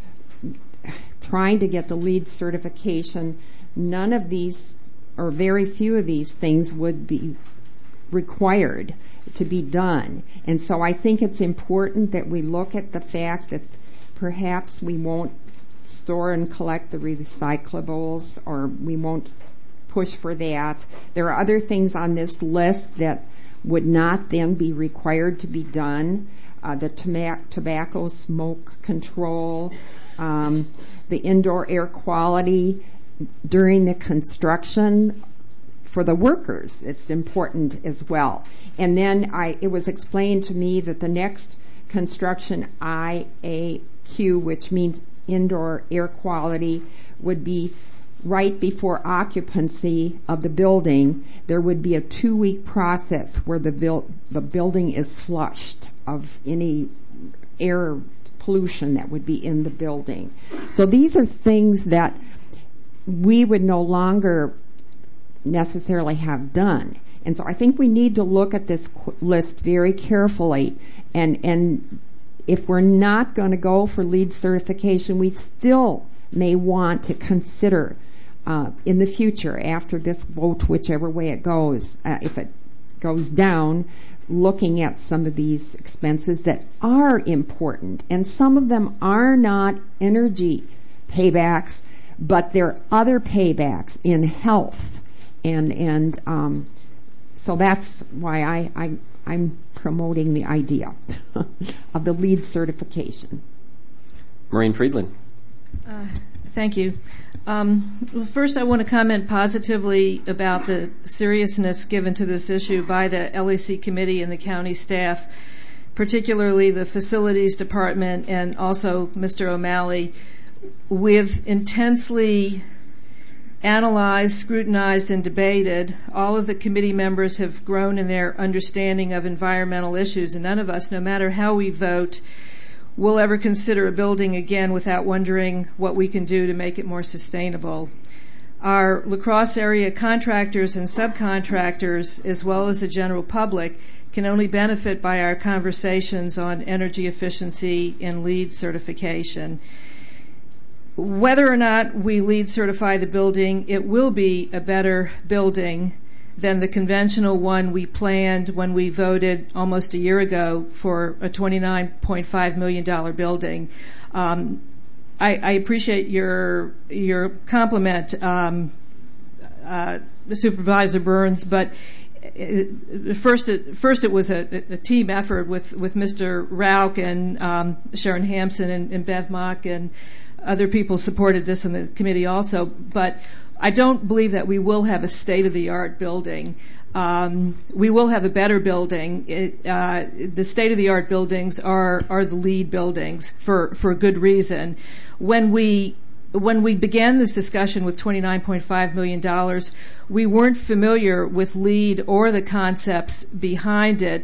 trying to get the LEED certification, none of these, or very few of these things would be required to be done. And so I think it's important that we look at the fact that perhaps we won't store and collect the recyclables, or we won't push for that. There are other things on this list that would not then be required to be done. The tobacco smoke control, the indoor air quality during the construction for the workers. It's important as well. And then it was explained to me that the next construction IAQ, which means indoor air quality, would be right before occupancy of the building. There would be a 2-week process where the building is flushed of any air pollution that would be in the building. So these are things that we would no longer necessarily have done. And so I think we need to look at this list very carefully, and if we're not going to go for LEED certification, we still may want to consider in the future, after this vote, whichever way it goes, if it goes down, looking at some of these expenses that are important. And some of them are not energy paybacks, but they're other paybacks in health. And so that's why I'm promoting the idea of the LEED certification. Maureen Friedland. Thank you. Well, first, I want to comment positively about the seriousness given to this issue by the LEC committee and the county staff, particularly the facilities department and also Mr. O'Malley. We've intensely analyzed, scrutinized, and debated. All of the committee members have grown in their understanding of environmental issues, and none of us, no matter how we vote, will ever consider a building again without wondering what we can do to make it more sustainable. Our La Crosse area contractors and subcontractors, as well as the general public, can only benefit by our conversations on energy efficiency and LEED certification. Whether or not we LEED certify the building, it will be a better building than the conventional one we planned when we voted almost a year ago for a $29.5 million building. I appreciate your compliment, Supervisor Burns, but first it was a team effort with Mr. Rauch and Sharon Hampson and Bev Mock, and other people supported this in the committee also. But I don't believe that we will have a state-of-the-art building. We will have a better building. The state-of-the-art buildings are the LEED buildings for a good reason. When we began this discussion with $29.5 million, we weren't familiar with LEED or the concepts behind it.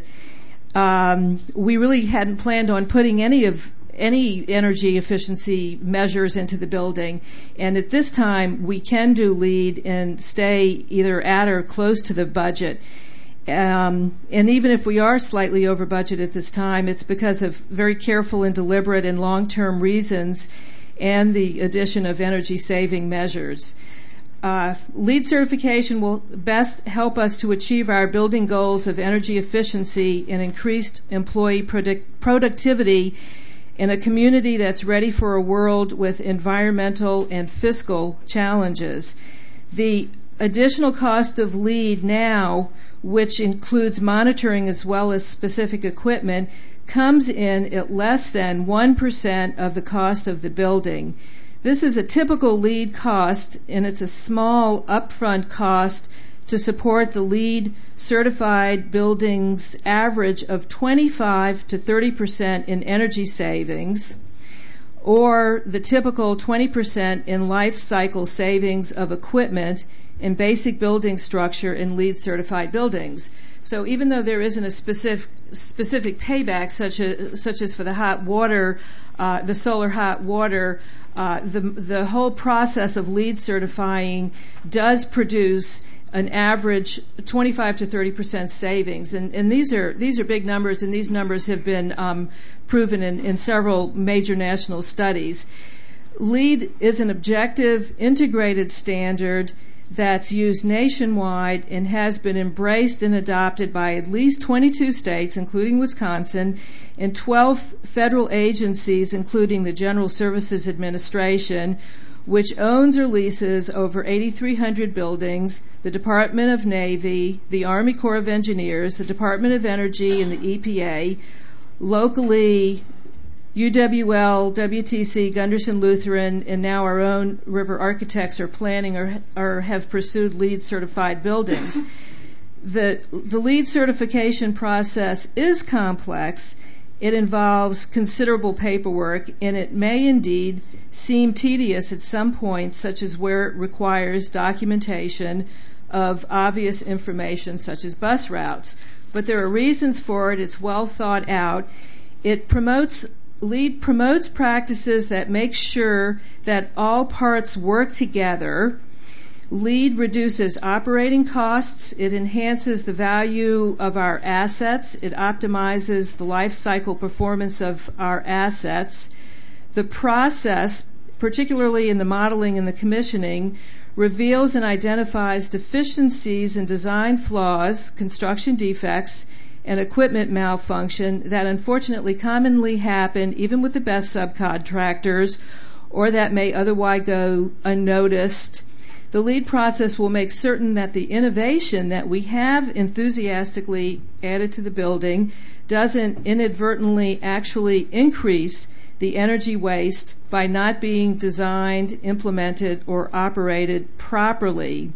We really hadn't planned on putting any energy efficiency measures into the building, and at this time we can do LEED and stay either at or close to the budget. And even if we are slightly over budget at this time, it's because of very careful and deliberate and long-term reasons and the addition of energy-saving measures. LEED certification will best help us to achieve our building goals of energy efficiency and increased employee productivity in a community that's ready for a world with environmental and fiscal challenges. The additional cost of LEED now, which includes monitoring as well as specific equipment, comes in at less than 1% of the cost of the building. This is a typical LEED cost, and it's a small upfront cost to support the LEED certified building's average of 25 to 30% in energy savings, or the typical 20% in life cycle savings of equipment and basic building structure in LEED certified buildings. So even though there isn't a specific payback, such as for the hot water, the solar hot water, the whole process of LEED certifying does produce an average 25 to 30% savings, and these are big numbers, and these numbers have been proven in several major national studies. LEED is an objective, integrated standard that's used nationwide and has been embraced and adopted by at least 22 states, including Wisconsin, and 12 federal agencies, including the General Services Administration, which owns or leases over 8,300 buildings, the Department of Navy, the Army Corps of Engineers, the Department of Energy, and the EPA. Locally, UWL, WTC, Gunderson Lutheran, and now our own River Architects are planning or have pursued LEED certified buildings. The LEED certification process is complex. It involves considerable paperwork, and it may indeed seem tedious at some points, such as where it requires documentation of obvious information, such as bus routes. But there are reasons for it. It's well thought out. LEED promotes practices that make sure that all parts work together. LEED reduces operating costs. It enhances the value of our assets. It optimizes the life cycle performance of our assets. The process, particularly in the modeling and the commissioning, reveals and identifies deficiencies and design flaws, construction defects, and equipment malfunction that unfortunately commonly happen even with the best subcontractors, or that may otherwise go unnoticed. The LEED process will make certain that the innovation that we have enthusiastically added to the building doesn't inadvertently actually increase the energy waste by not being designed, implemented, or operated properly.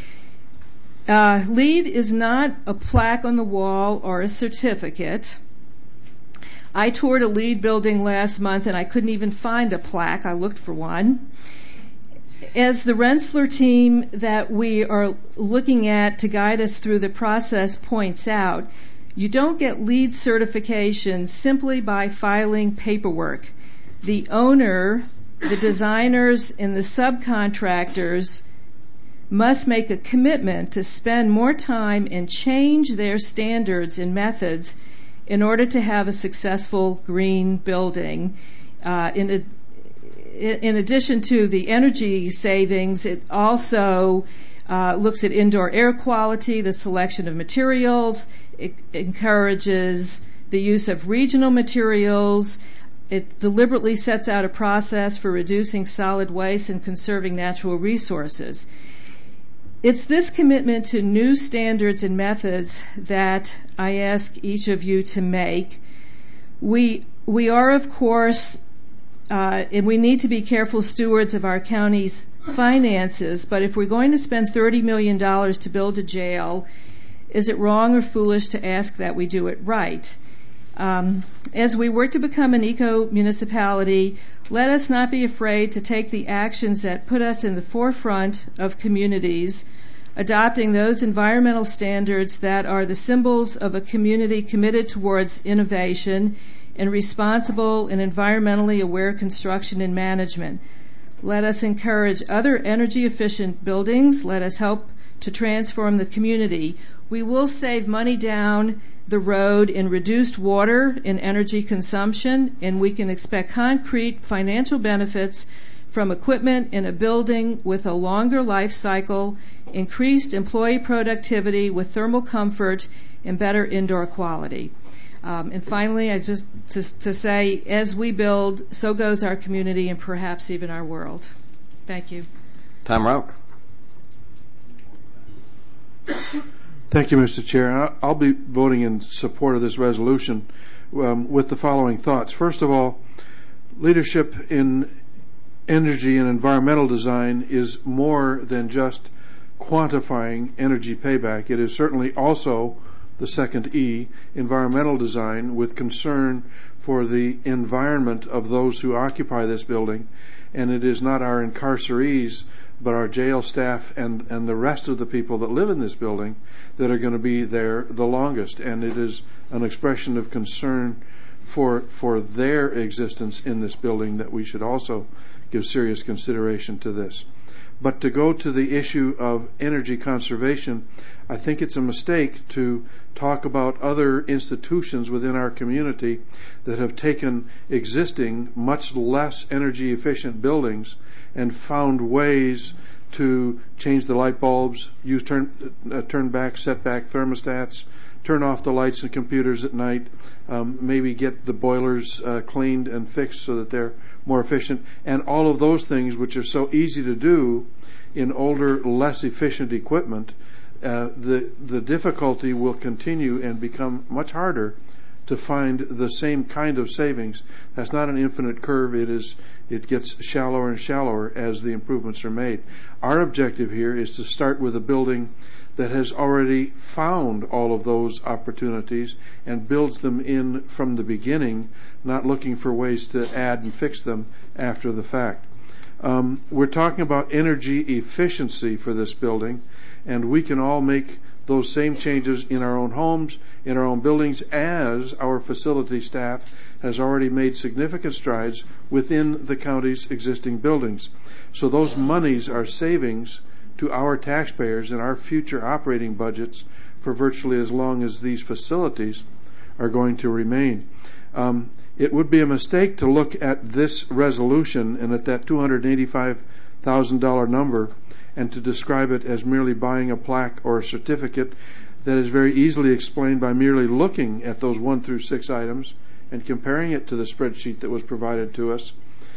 LEED is not a plaque on the wall or a certificate. I toured a LEED building last month and I couldn't even find a plaque. I looked for one. As the Rensselaer team that we are looking at to guide us through the process points out, you don't get LEED certification simply by filing paperwork. The owner, the designers, and the subcontractors must make a commitment to spend more time and change their standards and methods in order to have a successful green building. In addition to the energy savings, it also looks at indoor air quality, the selection of materials. It encourages the use of regional materials. It deliberately sets out a process for reducing solid waste and conserving natural resources. It's this commitment to new standards and methods that I ask each of you to make. We are, of course, and we need to be careful stewards of our county's finances, but if we're going to spend $30 million to build a jail, is it wrong or foolish to ask that we do it right? As we work to become an eco-municipality, let us not be afraid to take the actions that put us in the forefront of communities, adopting those environmental standards that are the symbols of a community committed towards innovation and responsible and environmentally aware construction and management. Let us encourage other energy-efficient buildings. Let us help to transform the community. We will save money down the road in reduced water and energy consumption, and we can expect concrete financial benefits from equipment in a building with a longer life cycle, increased employee productivity with thermal comfort, and better indoor quality. And finally, I just to say, as we build, so goes our community and perhaps even our world. Thank you. Tom Rauch. Thank you, Mr. Chair. I'll be voting in support of this resolution with the following thoughts. First of all, leadership in energy and environmental design is more than just quantifying energy payback. It is certainly also the second E, environmental design, with concern for the environment of those who occupy this building. And it is not our incarcerees, but our jail staff and the rest of the people that live in this building that are going to be there the longest. And it is an expression of concern for their existence in this building that we should also give serious consideration to this. But to go to the issue of energy conservation, I think it's a mistake to talk about other institutions within our community that have taken existing, much less energy efficient buildings and found ways to change the light bulbs, use turn back, set back thermostats, turn off the lights and computers at night, maybe get the boilers cleaned and fixed so that they're more efficient, and all of those things which are so easy to do in older, less efficient equipment. The difficulty will continue and become much harder to find the same kind of savings. That's not an infinite curve. It gets shallower and shallower as the improvements are made. Our objective here is to start with a building that has already found all of those opportunities and builds them in from the beginning, not looking for ways to add and fix them after the fact. We're talking about energy efficiency for this building, and we can all make those same changes in our own homes, in our own buildings, as our facility staff has already made significant strides within the county's existing buildings. So those monies are savings to our taxpayers in our future operating budgets for virtually as long as these facilities are going to remain. It would be a mistake to look at this resolution and at that $285,000 number and to describe it as merely buying a plaque or a certificate. That is very easily explained by merely looking at those 1 through 6 items and comparing it to the spreadsheet that was provided to us.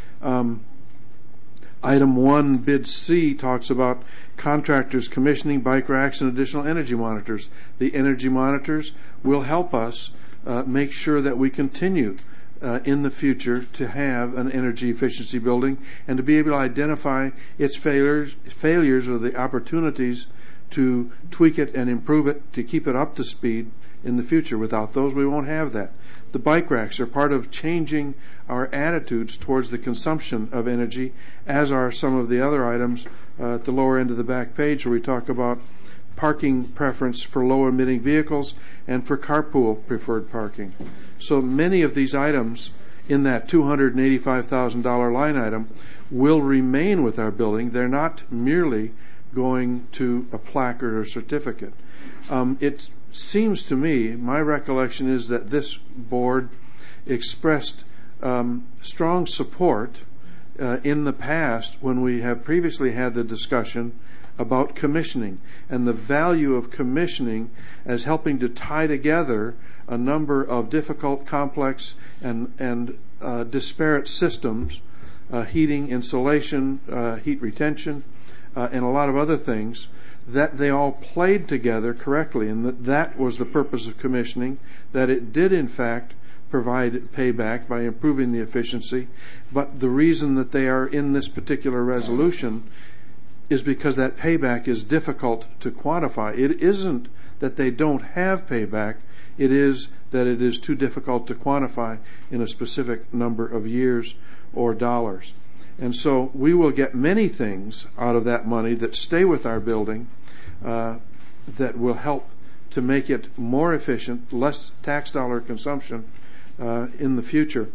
Item 1, bid C, talks about contractors commissioning bike racks and additional energy monitors. The energy monitors will help us make sure that we continue in the future to have an energy efficiency building and to be able to identify its failures or the opportunities to tweak it and improve it to keep it up to speed in the future. Without those, we won't have that. the bike racks are part of changing our attitudes towards the consumption of energy, as are some of the other items at the lower end of the back page where we talk about parking preference for low-emitting vehicles and for carpool preferred parking. So many of these items in that $285,000 line item will remain with our building. They're not merely going to a placard or certificate. It seems to me, my recollection is that this board expressed strong support in the past when we have previously had the discussion about commissioning and the value of commissioning as helping to tie together a number of difficult, complex, and disparate systems, heating, insulation, heat retention, and a lot of other things, that they all played together correctly, and that was the purpose of commissioning, that it did in fact provide payback by improving the efficiency. But the reason that they are in this particular resolution is because that payback is difficult to quantify. It isn't that they don't have payback, it is that it is too difficult to quantify in a specific number of years or dollars. And so we will get many things out of that money that stay with our building that will help to make it more efficient, less tax dollar consumption in the future.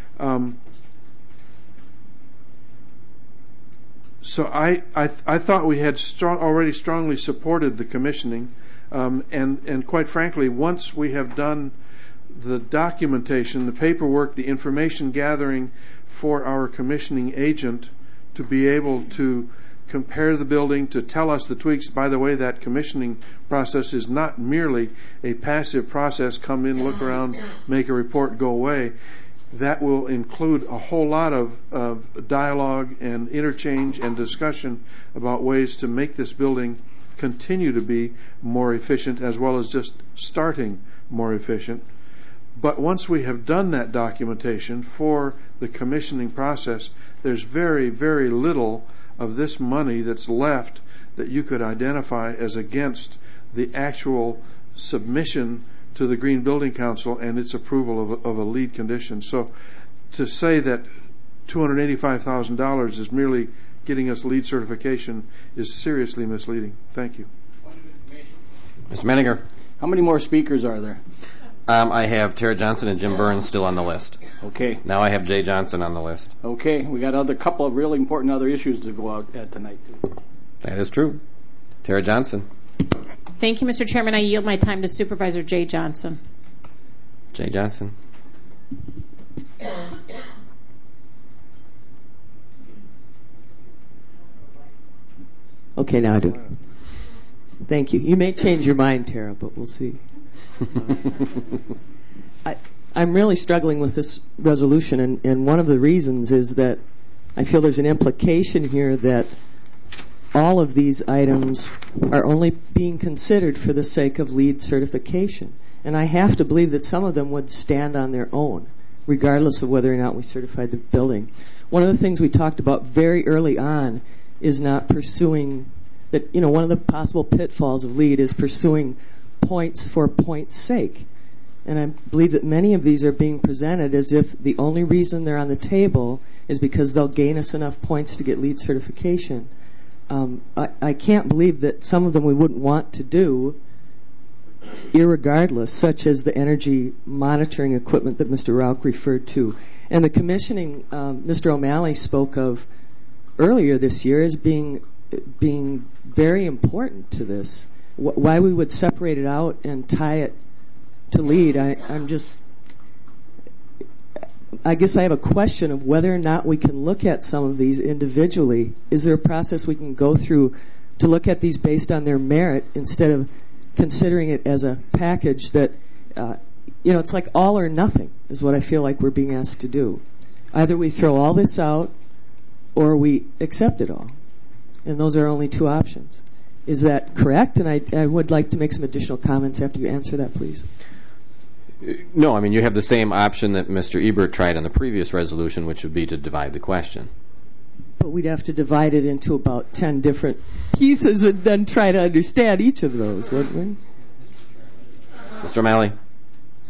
So I thought we had already strongly supported the commissioning, and quite frankly, once we have done the documentation, the paperwork, the information gathering for our commissioning agent to be able to compare the building, to tell us the tweaks. By the way, that commissioning process is not merely a passive process, come in, look around, make a report, go away. That will include a whole lot of dialogue and interchange and discussion about ways to make this building continue to be more efficient, as well as just starting more efficient. But once we have done that documentation for the commissioning process, there's very, very little of this money that's left that you could identify as against the actual submission to the Green Building Council and its approval of a LEED condition. So to say that $285,000 is merely getting us LEED certification is seriously misleading. Thank you. Mr. Menninger. How many more speakers are there? I have Tara Johnson and Jim Burns still on the list. Okay. Now I have Jay Johnson on the list. Okay. We got a couple of really important other issues to go out at tonight, too. That is true. Tara Johnson. Thank you, Mr. Chairman. I yield my time to Supervisor Jay Johnson. Jay Johnson. Okay, now I do. Thank you. You may change your mind, Tara, but we'll see. I'm really struggling with this resolution, and one of the reasons is that I feel there's an implication here that all of these items are only being considered for the sake of LEED certification. And I have to believe that some of them would stand on their own, regardless of whether or not we certified the building. One of the things we talked about very early on is not pursuing that, one of the possible pitfalls of LEED is pursuing points for points' sake. And I believe that many of these are being presented as if the only reason they're on the table is because they'll gain us enough points to get LEED certification. I can't believe that some of them we wouldn't want to do irregardless, such as the energy monitoring equipment that Mr. Rauch referred to. And the commissioning Mr. O'Malley spoke of earlier this year as being very important to this. Why we would separate it out and tie it to LEED, I guess I have a question of whether or not we can look at some of these individually. Is there a process we can go through to look at these based on their merit instead of considering it as a package that, it's like all or nothing is what I feel like we're being asked to do. Either we throw all this out or we accept it all. And those are only two options. Is that correct? And I would like to make some additional comments after you answer that, please. No, you have the same option that Mr. Ebert tried in the previous resolution, which would be to divide the question. But we'd have to divide it into about 10 different pieces and then try to understand each of those, wouldn't we? Mr. O'Malley.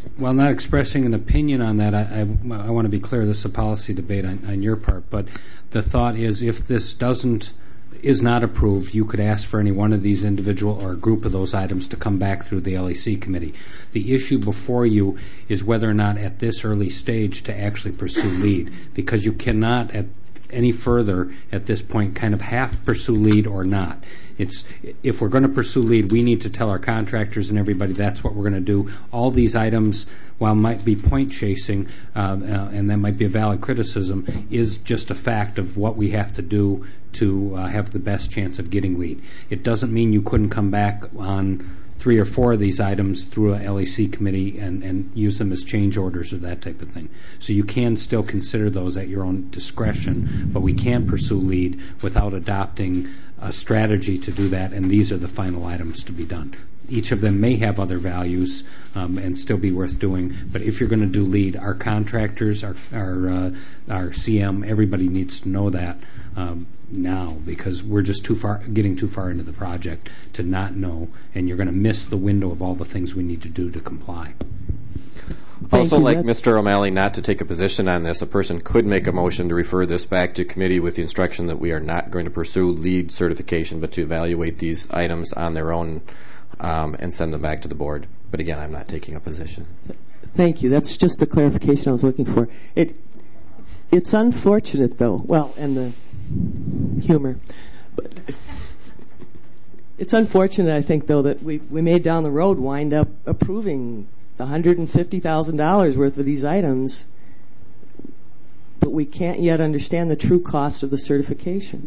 While not expressing an opinion on that, I want to be clear, this is a policy debate on your part, but the thought is if this is not approved, you could ask for any one of these individual or a group of those items to come back through the LEC committee. The issue before you is whether or not at this early stage to actually pursue lead, because you cannot at any further at this point kind of half pursue lead or not. If we're going to pursue lead, we need to tell our contractors and everybody that's what we're going to do. All these items, while might be point chasing, and that might be a valid criticism, is just a fact of what we have to do to have the best chance of getting lead. It doesn't mean you couldn't come back on 3 or 4 of these items through a LEC committee and use them as change orders or that type of thing. So you can still consider those at your own discretion, but we can pursue lead without adopting a strategy to do that, and these are the final items to be done. Each of them may have other values and still be worth doing, but if you're going to do lead, our contractors, our CM, everybody needs to know that now, because we're just getting too far into the project to not know, and you're going to miss the window of all the things we need to do to comply. Also, like Mr. O'Malley, not to take a position on this, a person could make a motion to refer this back to committee with the instruction that we are not going to pursue lead certification, but to evaluate these items on their own and send them back to the board. But again, I'm not taking a position. Thank you. That's just the clarification I was looking for. It's unfortunate, though. Well, and the humor. But it's unfortunate, I think, though, that we may down the road wind up approving the $150,000 worth of these items, but we can't yet understand the true cost of the certification.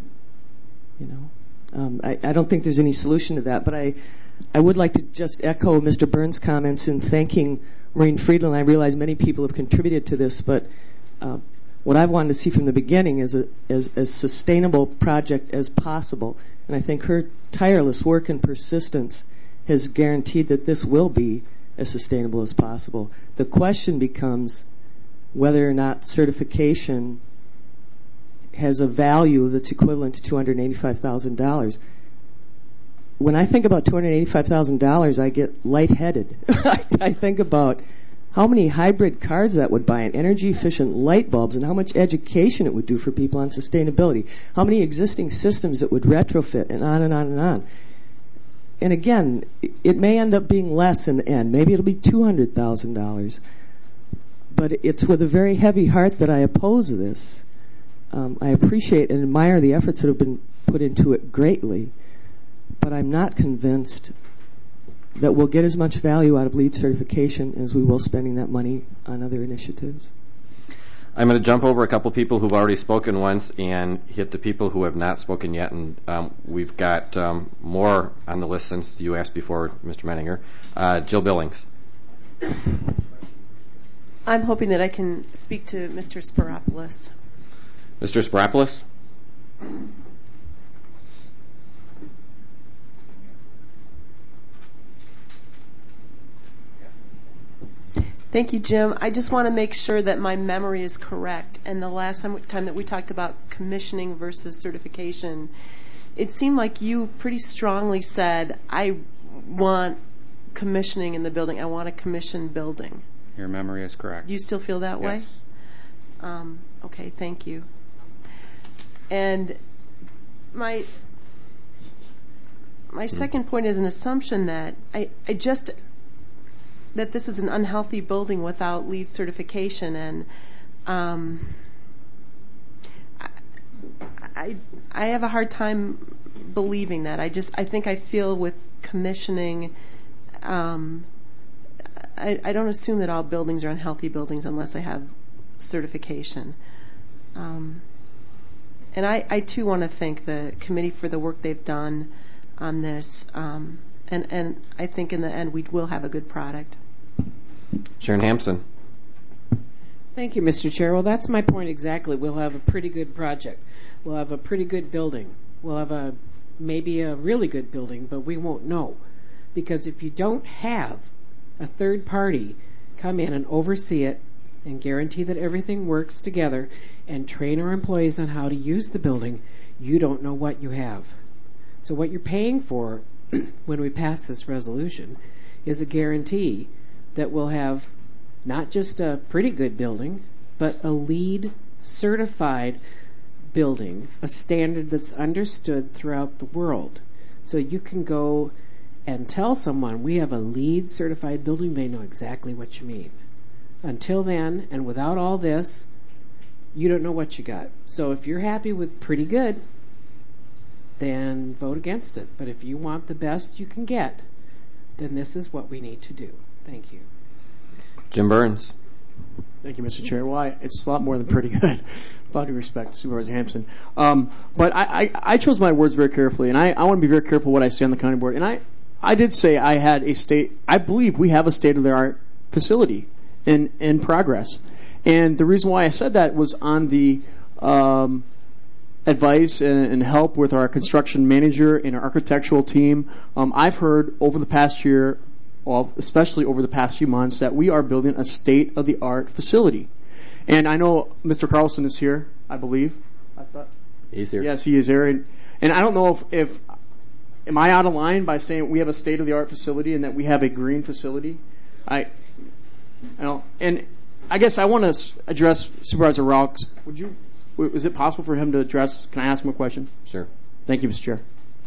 I don't think there's any solution to that, but I would like to just echo Mr. Burns' comments in thanking Maureen Friedland. I realize many people have contributed to this, but what I've wanted to see from the beginning is a sustainable project as possible, and I think her tireless work and persistence has guaranteed that this will be as sustainable as possible. The question becomes whether or not certification has a value that's equivalent to $285,000. When I think about $285,000, I get lightheaded. I think about how many hybrid cars that would buy and energy-efficient light bulbs and how much education it would do for people on sustainability, how many existing systems it would retrofit, and on and on and on. And again, it may end up being less in the end. Maybe it'll be $200,000. But it's with a very heavy heart that I oppose this. I appreciate and admire the efforts that have been put into it greatly, but I'm not convinced that we'll get as much value out of LEED certification as we will spending that money on other initiatives. I'm going to jump over a couple people who've already spoken once and hit the people who have not spoken yet, and we've got more on the list since you asked before, Mr. Menninger. Jill Billings. I'm hoping that I can speak to Mr. Spiropoulos. Mr. Spiropoulos? Thank you, Jim. I just want to make sure that my memory is correct. And the last time that we talked about commissioning versus certification, it seemed like you pretty strongly said, I want commissioning in the building. I want a commissioned building. Your memory is correct. You still feel that way? Yes. Okay, thank you. And my second point is an assumption that that this is an unhealthy building without LEED certification, and I have a hard time believing that. I think I feel with commissioning, I don't assume that all buildings are unhealthy buildings unless they have certification. And I too want to thank the committee for the work they've done on this, and I think in the end we will have a good product. Sharon Hampson. Thank you, Mr. Chair. Well, that's my point exactly. We'll have a pretty good project. We'll have a pretty good building. We'll have maybe a really good building, but we won't know. Because if you don't have a third party come in and oversee it and guarantee that everything works together and train our employees on how to use the building, you don't know what you have. So what you're paying for when we pass this resolution is a guarantee that we'll have not just a pretty good building, but a LEED certified building, a standard that's understood throughout the world. So you can go and tell someone, we have a LEED certified building, they know exactly what you mean. Until then, and without all this, you don't know what you got. So if you're happy with pretty good, then vote against it. But if you want the best you can get, then this is what we need to do. Thank you. Jim Burns. Thank you, Mr. Chair. Well, it's a lot more than pretty good. With all due respect, Supervisor Hampson. But I chose my words very carefully, and I want to be very careful what I say on the county board. And I did say I had I believe we have a state-of-the-art facility in progress. And the reason why I said that was on the advice and help with our construction manager and our architectural team. I've heard over the past year, especially over the past few months, that we are building a state-of-the-art facility. And I know Mr. Carlson is here, I believe. I thought he's here. Yes, he is here. And I don't know if am I out of line by saying we have a state-of-the-art facility and that we have a green facility? And I guess I want to address Supervisor Rauch. Is it possible for him to address? Can I ask him a question? Sure. Thank you, Mr. Chair.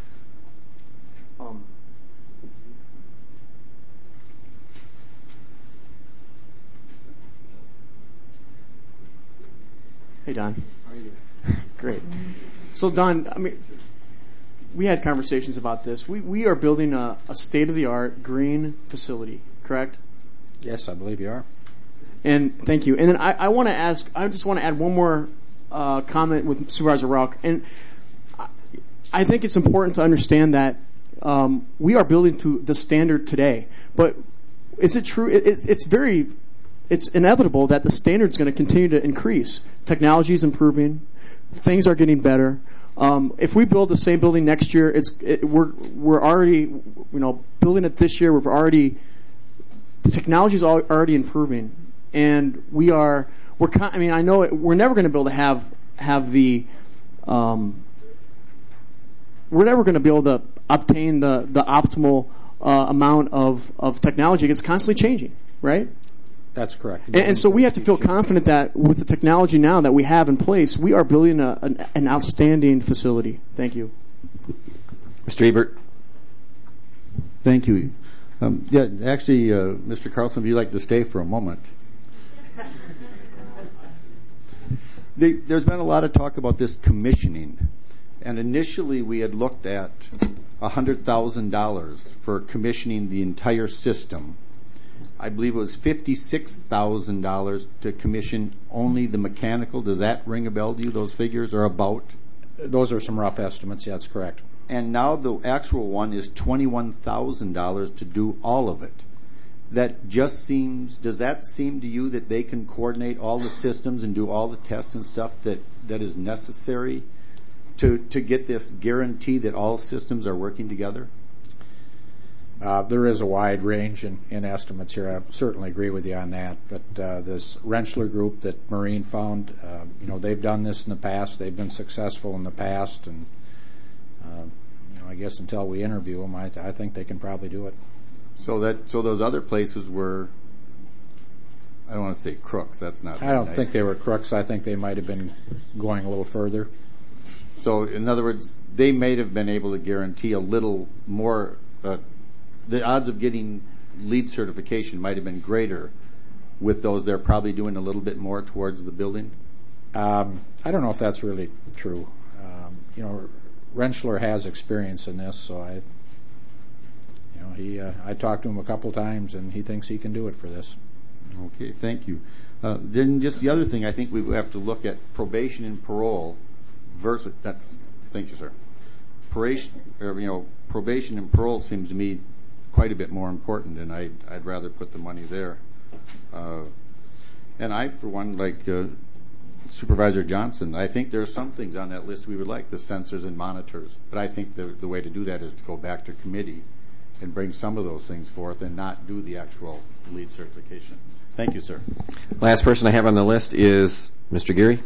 Hey, Don. How are you? Great. So, Don, we had conversations about this. We are building a state-of-the-art green facility, correct? Yes, I believe you are. And thank you. And then I want to ask. I just want to add one more comment with Supervisor Rauch. And I think it's important to understand that we are building to the standard today. But is it true? It's inevitable that the standard is going to continue to increase. Technology is improving. Things are getting better. If we build the same building next year, we're already building it this year. The technology is already improving, and I know we're never going to be able to have the we're never going to be able to obtain the optimal amount of technology. It's constantly changing, right? That's correct. And so we have to feel confident that with the technology now that we have in place, we are building an outstanding facility. Thank you. Mr. Ebert. Thank you. Mr. Carlson, if you'd like to stay for a moment. There's been a lot of talk about this commissioning. And initially we had looked at $100,000 for commissioning the entire system. I believe it was $56,000 to commission only the mechanical. Does that ring a bell to you, those figures are about? Those are some rough estimates. Yeah, that's correct. And now the actual one is $21,000 to do all of it. Does that seem to you that they can coordinate all the systems and do all the tests and stuff that is necessary to get this guarantee that all systems are working together? There is a wide range in estimates here. I certainly agree with you on that. But this Rentschler group that Marine found, they've done this in the past. They've been successful in the past, and I guess until we interview them, I think they can probably do it. So those other places were, I don't want to say crooks. That's not. I don't think they were crooks. I think they might have been going a little further. So in other words, they may have been able to guarantee a little more. The odds of getting LEED certification might have been greater with those. They're probably doing a little bit more towards the building. I don't know if that's really true. Rentschler has experience in this, so I talked to him a couple times, and he thinks he can do it for this. Okay, thank you. Then just the other thing, I think we have to look at probation and parole versus. Thank you, sir. Probation and parole seems to me quite a bit more important, and I'd rather put the money there. And I, for one, like Supervisor Johnson, I think there are some things on that list we would like, the sensors and monitors. But I think the way to do that is to go back to committee and bring some of those things forth and not do the actual LEED certification. Thank you, sir. Last person I have on the list is Mr. Geary.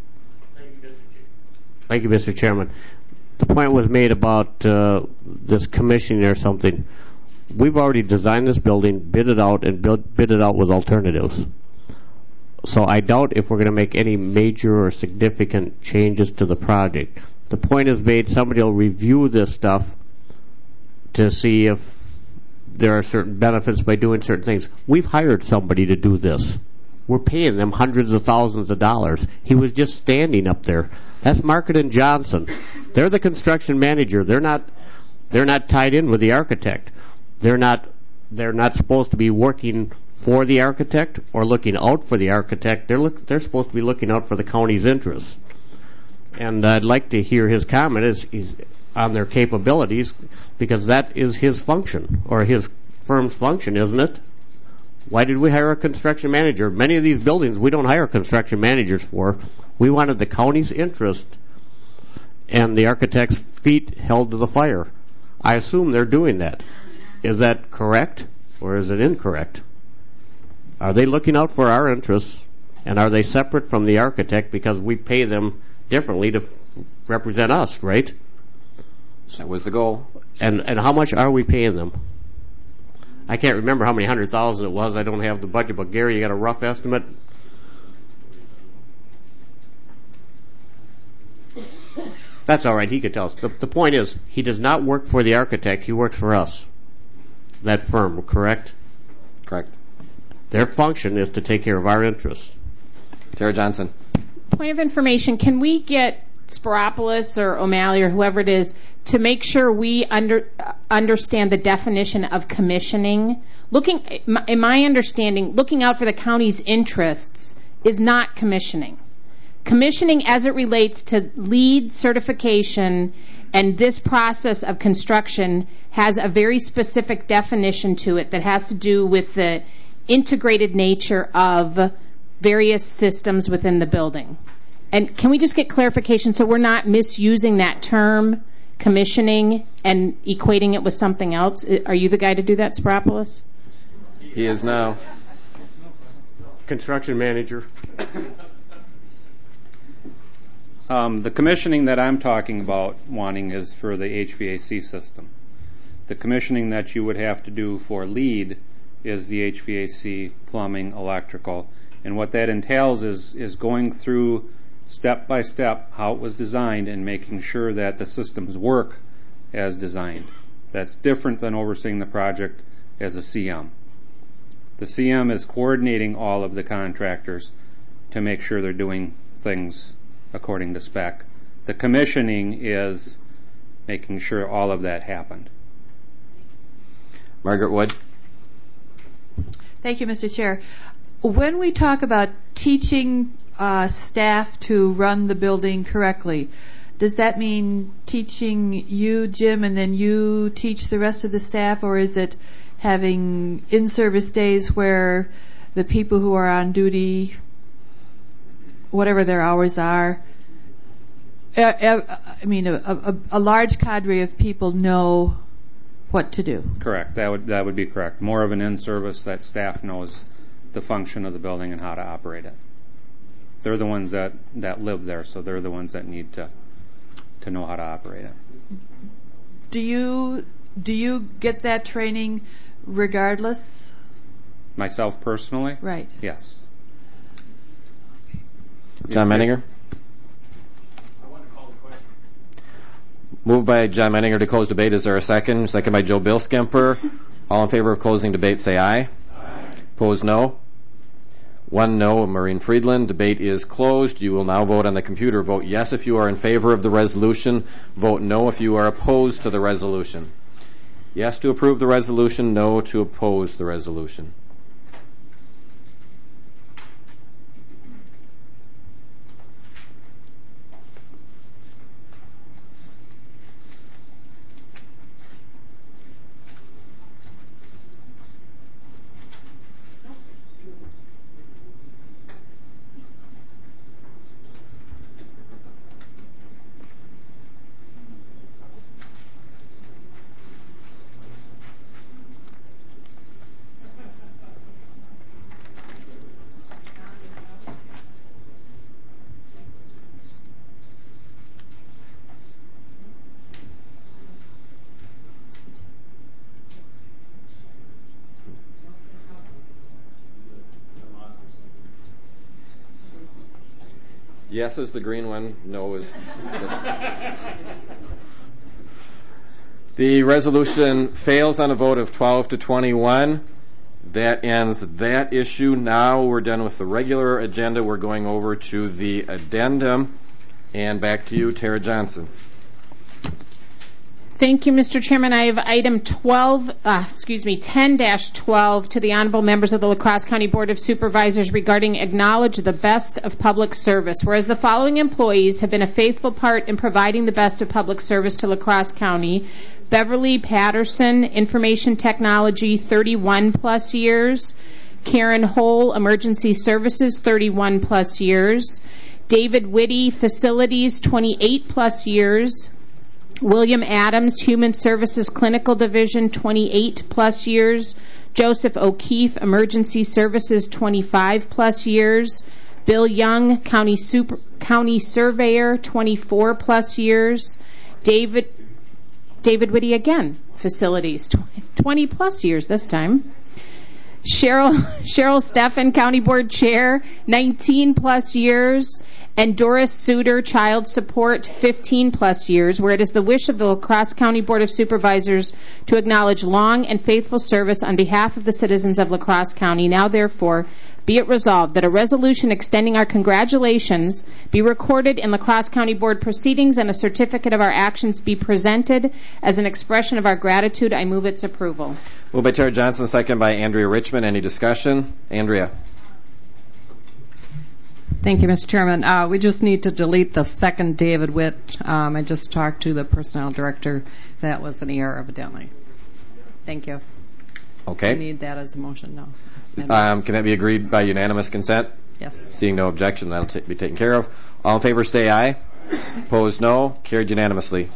Thank you, Mr. Chairman. The point was made about this commissioning or something. we've already designed this building, bid it out, and bid it out with alternatives. So I doubt if we're going to make any major or significant changes to the project. The point is made, somebody will review this stuff to see if there are certain benefits by doing certain things. We've hired somebody to do this. We're paying them hundreds of thousands of dollars. He was just standing up there. That's Market & Johnson. They're the construction manager. They're not tied in with the architect. They're not supposed to be working for the architect or looking out for the architect. They're supposed to be looking out for the county's interests. And I'd like to hear his comment on their capabilities, because that is his function, or his firm's function, isn't it? Why did we hire a construction manager? Many of these buildings we don't hire construction managers for. We wanted the county's interest and the architect's feet held to the fire. I assume they're doing that. Is that correct, or is it incorrect? Are they looking out for our interests, and are they separate from the architect because we pay them differently to represent us, right? That was the goal. And how much are we paying them? I can't remember how many 100,000 it was. I don't have the budget, but Gary, you got a rough estimate? That's all right. He could tell us. The point is, he does not work for the architect. He works for us, that firm, correct? Correct. Their function is to take care of our interests. Tara Johnson. Point of information, can we get Spiropoulos or O'Malley or whoever it is to make sure we understand the definition of commissioning? In my understanding, looking out for the county's interests is not commissioning. Commissioning, as it relates to LEED certification and this process of construction, has a very specific definition to it that has to do with the integrated nature of various systems within the building. And can we just get clarification so we're not misusing that term, commissioning, and equating it with something else? Are you the guy to do that, Spiropoulos? He is now. Construction manager. The commissioning that I'm talking about wanting is for the HVAC system. The commissioning that you would have to do for LEED is the HVAC, plumbing, electrical. And what that entails is going through step by step how it was designed and making sure that the systems work as designed. That's different than overseeing the project as a CM. The CM is coordinating all of the contractors to make sure they're doing things according to spec. The commissioning is making sure all of that happened. Margaret Wood. Thank you, Mr. Chair. When we talk about teaching staff to run the building correctly, does that mean teaching you, Jim, and then you teach the rest of the staff, or is it having in-service days where the people who are on duty, whatever their hours are, I mean, a large cadre of people know what to do? Correct. That would be correct. More of an in-service that staff knows the function of the building and how to operate it. They're the ones that live there, so they're the ones that need to know how to operate it. Do you get that training regardless? Myself personally? Right. Yes. John Menninger. Moved by John Menninger to close debate. Is there a second? Second by Joe Bill Skemper. All in favor of closing debate, say aye. Aye. Opposed, no. 1 no, Maureen Friedland. Debate is closed. You will now vote on the computer. Vote yes if you are in favor of the resolution. Vote no if you are opposed to the resolution. Yes to approve the resolution, no to oppose the resolution. Yes is the green one. No is. The resolution fails on a vote of 12 to 21. That ends that issue. Now we're done with the regular agenda. We're going over to the addendum. And back to you, Tara Johnson. Thank you, Mr. Chairman. I have item 10-12 to the honorable members of the La Crosse County Board of Supervisors regarding acknowledge the best of public service. Whereas the following employees have been a faithful part in providing the best of public service to La Crosse County: Beverly Patterson, Information Technology, 31 plus years; Karen Hole, Emergency Services, 31 plus years; David Whitty, Facilities, 28 plus years; William Adams, Human Services Clinical Division, 28 plus years; Joseph O'Keefe, Emergency Services, 25 plus years; Bill Young, County Surveyor, 24 plus years; David Whitty again, Facilities, 20 plus years this time; Cheryl Steffen, County Board Chair, 19 plus years; and Doris Suter, Child Support, 15 plus years, where it is the wish of the La Crosse County Board of Supervisors to acknowledge long and faithful service on behalf of the citizens of La Crosse County. Now, therefore, be it resolved that a resolution extending our congratulations be recorded in La Crosse County Board proceedings and a certificate of our actions be presented as an expression of our gratitude. I move its approval. Moved by Tara Johnson, second by Andrea Richmond. Any discussion? Andrea. Thank you, Mr. Chairman. We just need to delete the second David Witt. I just talked to the personnel director. That was an error, evidently. Thank you. Okay. I need that as a motion now. Can that be agreed by unanimous consent? Yes. Seeing no objection, that'll be taken care of. All in favor, say aye. Opposed, no. Carried unanimously.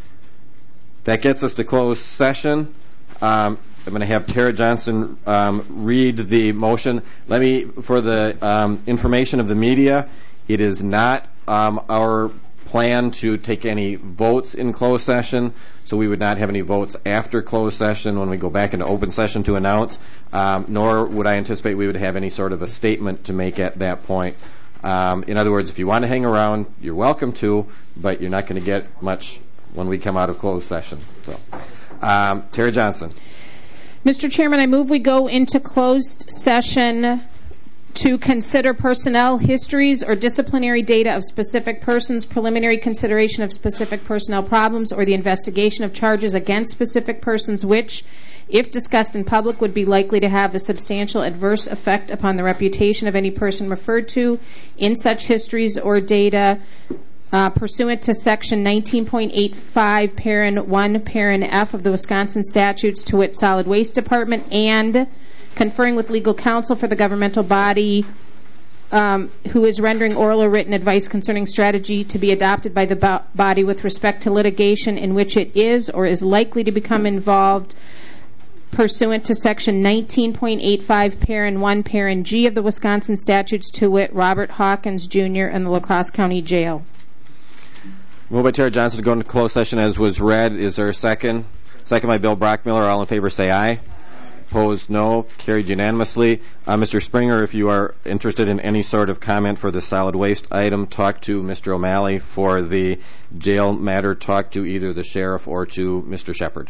That gets us to closed session. I'm going to have Tara Johnson read the motion. Let me, for the information of the media, it is not our plan to take any votes in closed session, so we would not have any votes after closed session when we go back into open session to announce, nor would I anticipate we would have any sort of a statement to make at that point. In other words, if you want to hang around, you're welcome to, but you're not going to get much when we come out of closed session. So, Tara Johnson. Mr. Chairman, I move we go into closed session to consider personnel histories or disciplinary data of specific persons, preliminary consideration of specific personnel problems, or the investigation of charges against specific persons which, if discussed in public, would be likely to have a substantial adverse effect upon the reputation of any person referred to in such histories or data, pursuant to Section 19.85, Parent 1, Parent F of the Wisconsin statutes, to wit, Solid Waste Department, and conferring with legal counsel for the governmental body who is rendering oral or written advice concerning strategy to be adopted by the body with respect to litigation in which it is or is likely to become involved, pursuant to Section 19.85, Parent 1, Parent G of the Wisconsin statutes, to wit, Robert Hawkins, Jr. and the La Crosse County Jail. Moved by Tara Johnson to go into closed session as was read. Is there a second? Second by Bill Brockmiller. All in favor say aye. Opposed, no. Carried unanimously. Mr. Springer, if you are interested in any sort of comment for the solid waste item, talk to Mr. O'Malley. For the jail matter, talk to either the sheriff or to Mr. Shepard.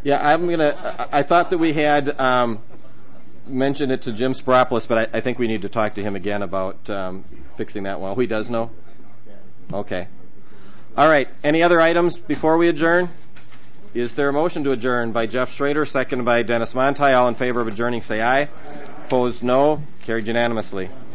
Yeah, I thought that we had mentioned it to Jim Spiropoulos, but I think we need to talk to him again about fixing that one. Oh, he does know? Okay. All right. Any other items before we adjourn? Is there a motion to adjourn by Jeff Schrader, seconded by Dennis Monti? All in favor of adjourning, say aye. Opposed, no. Carried unanimously.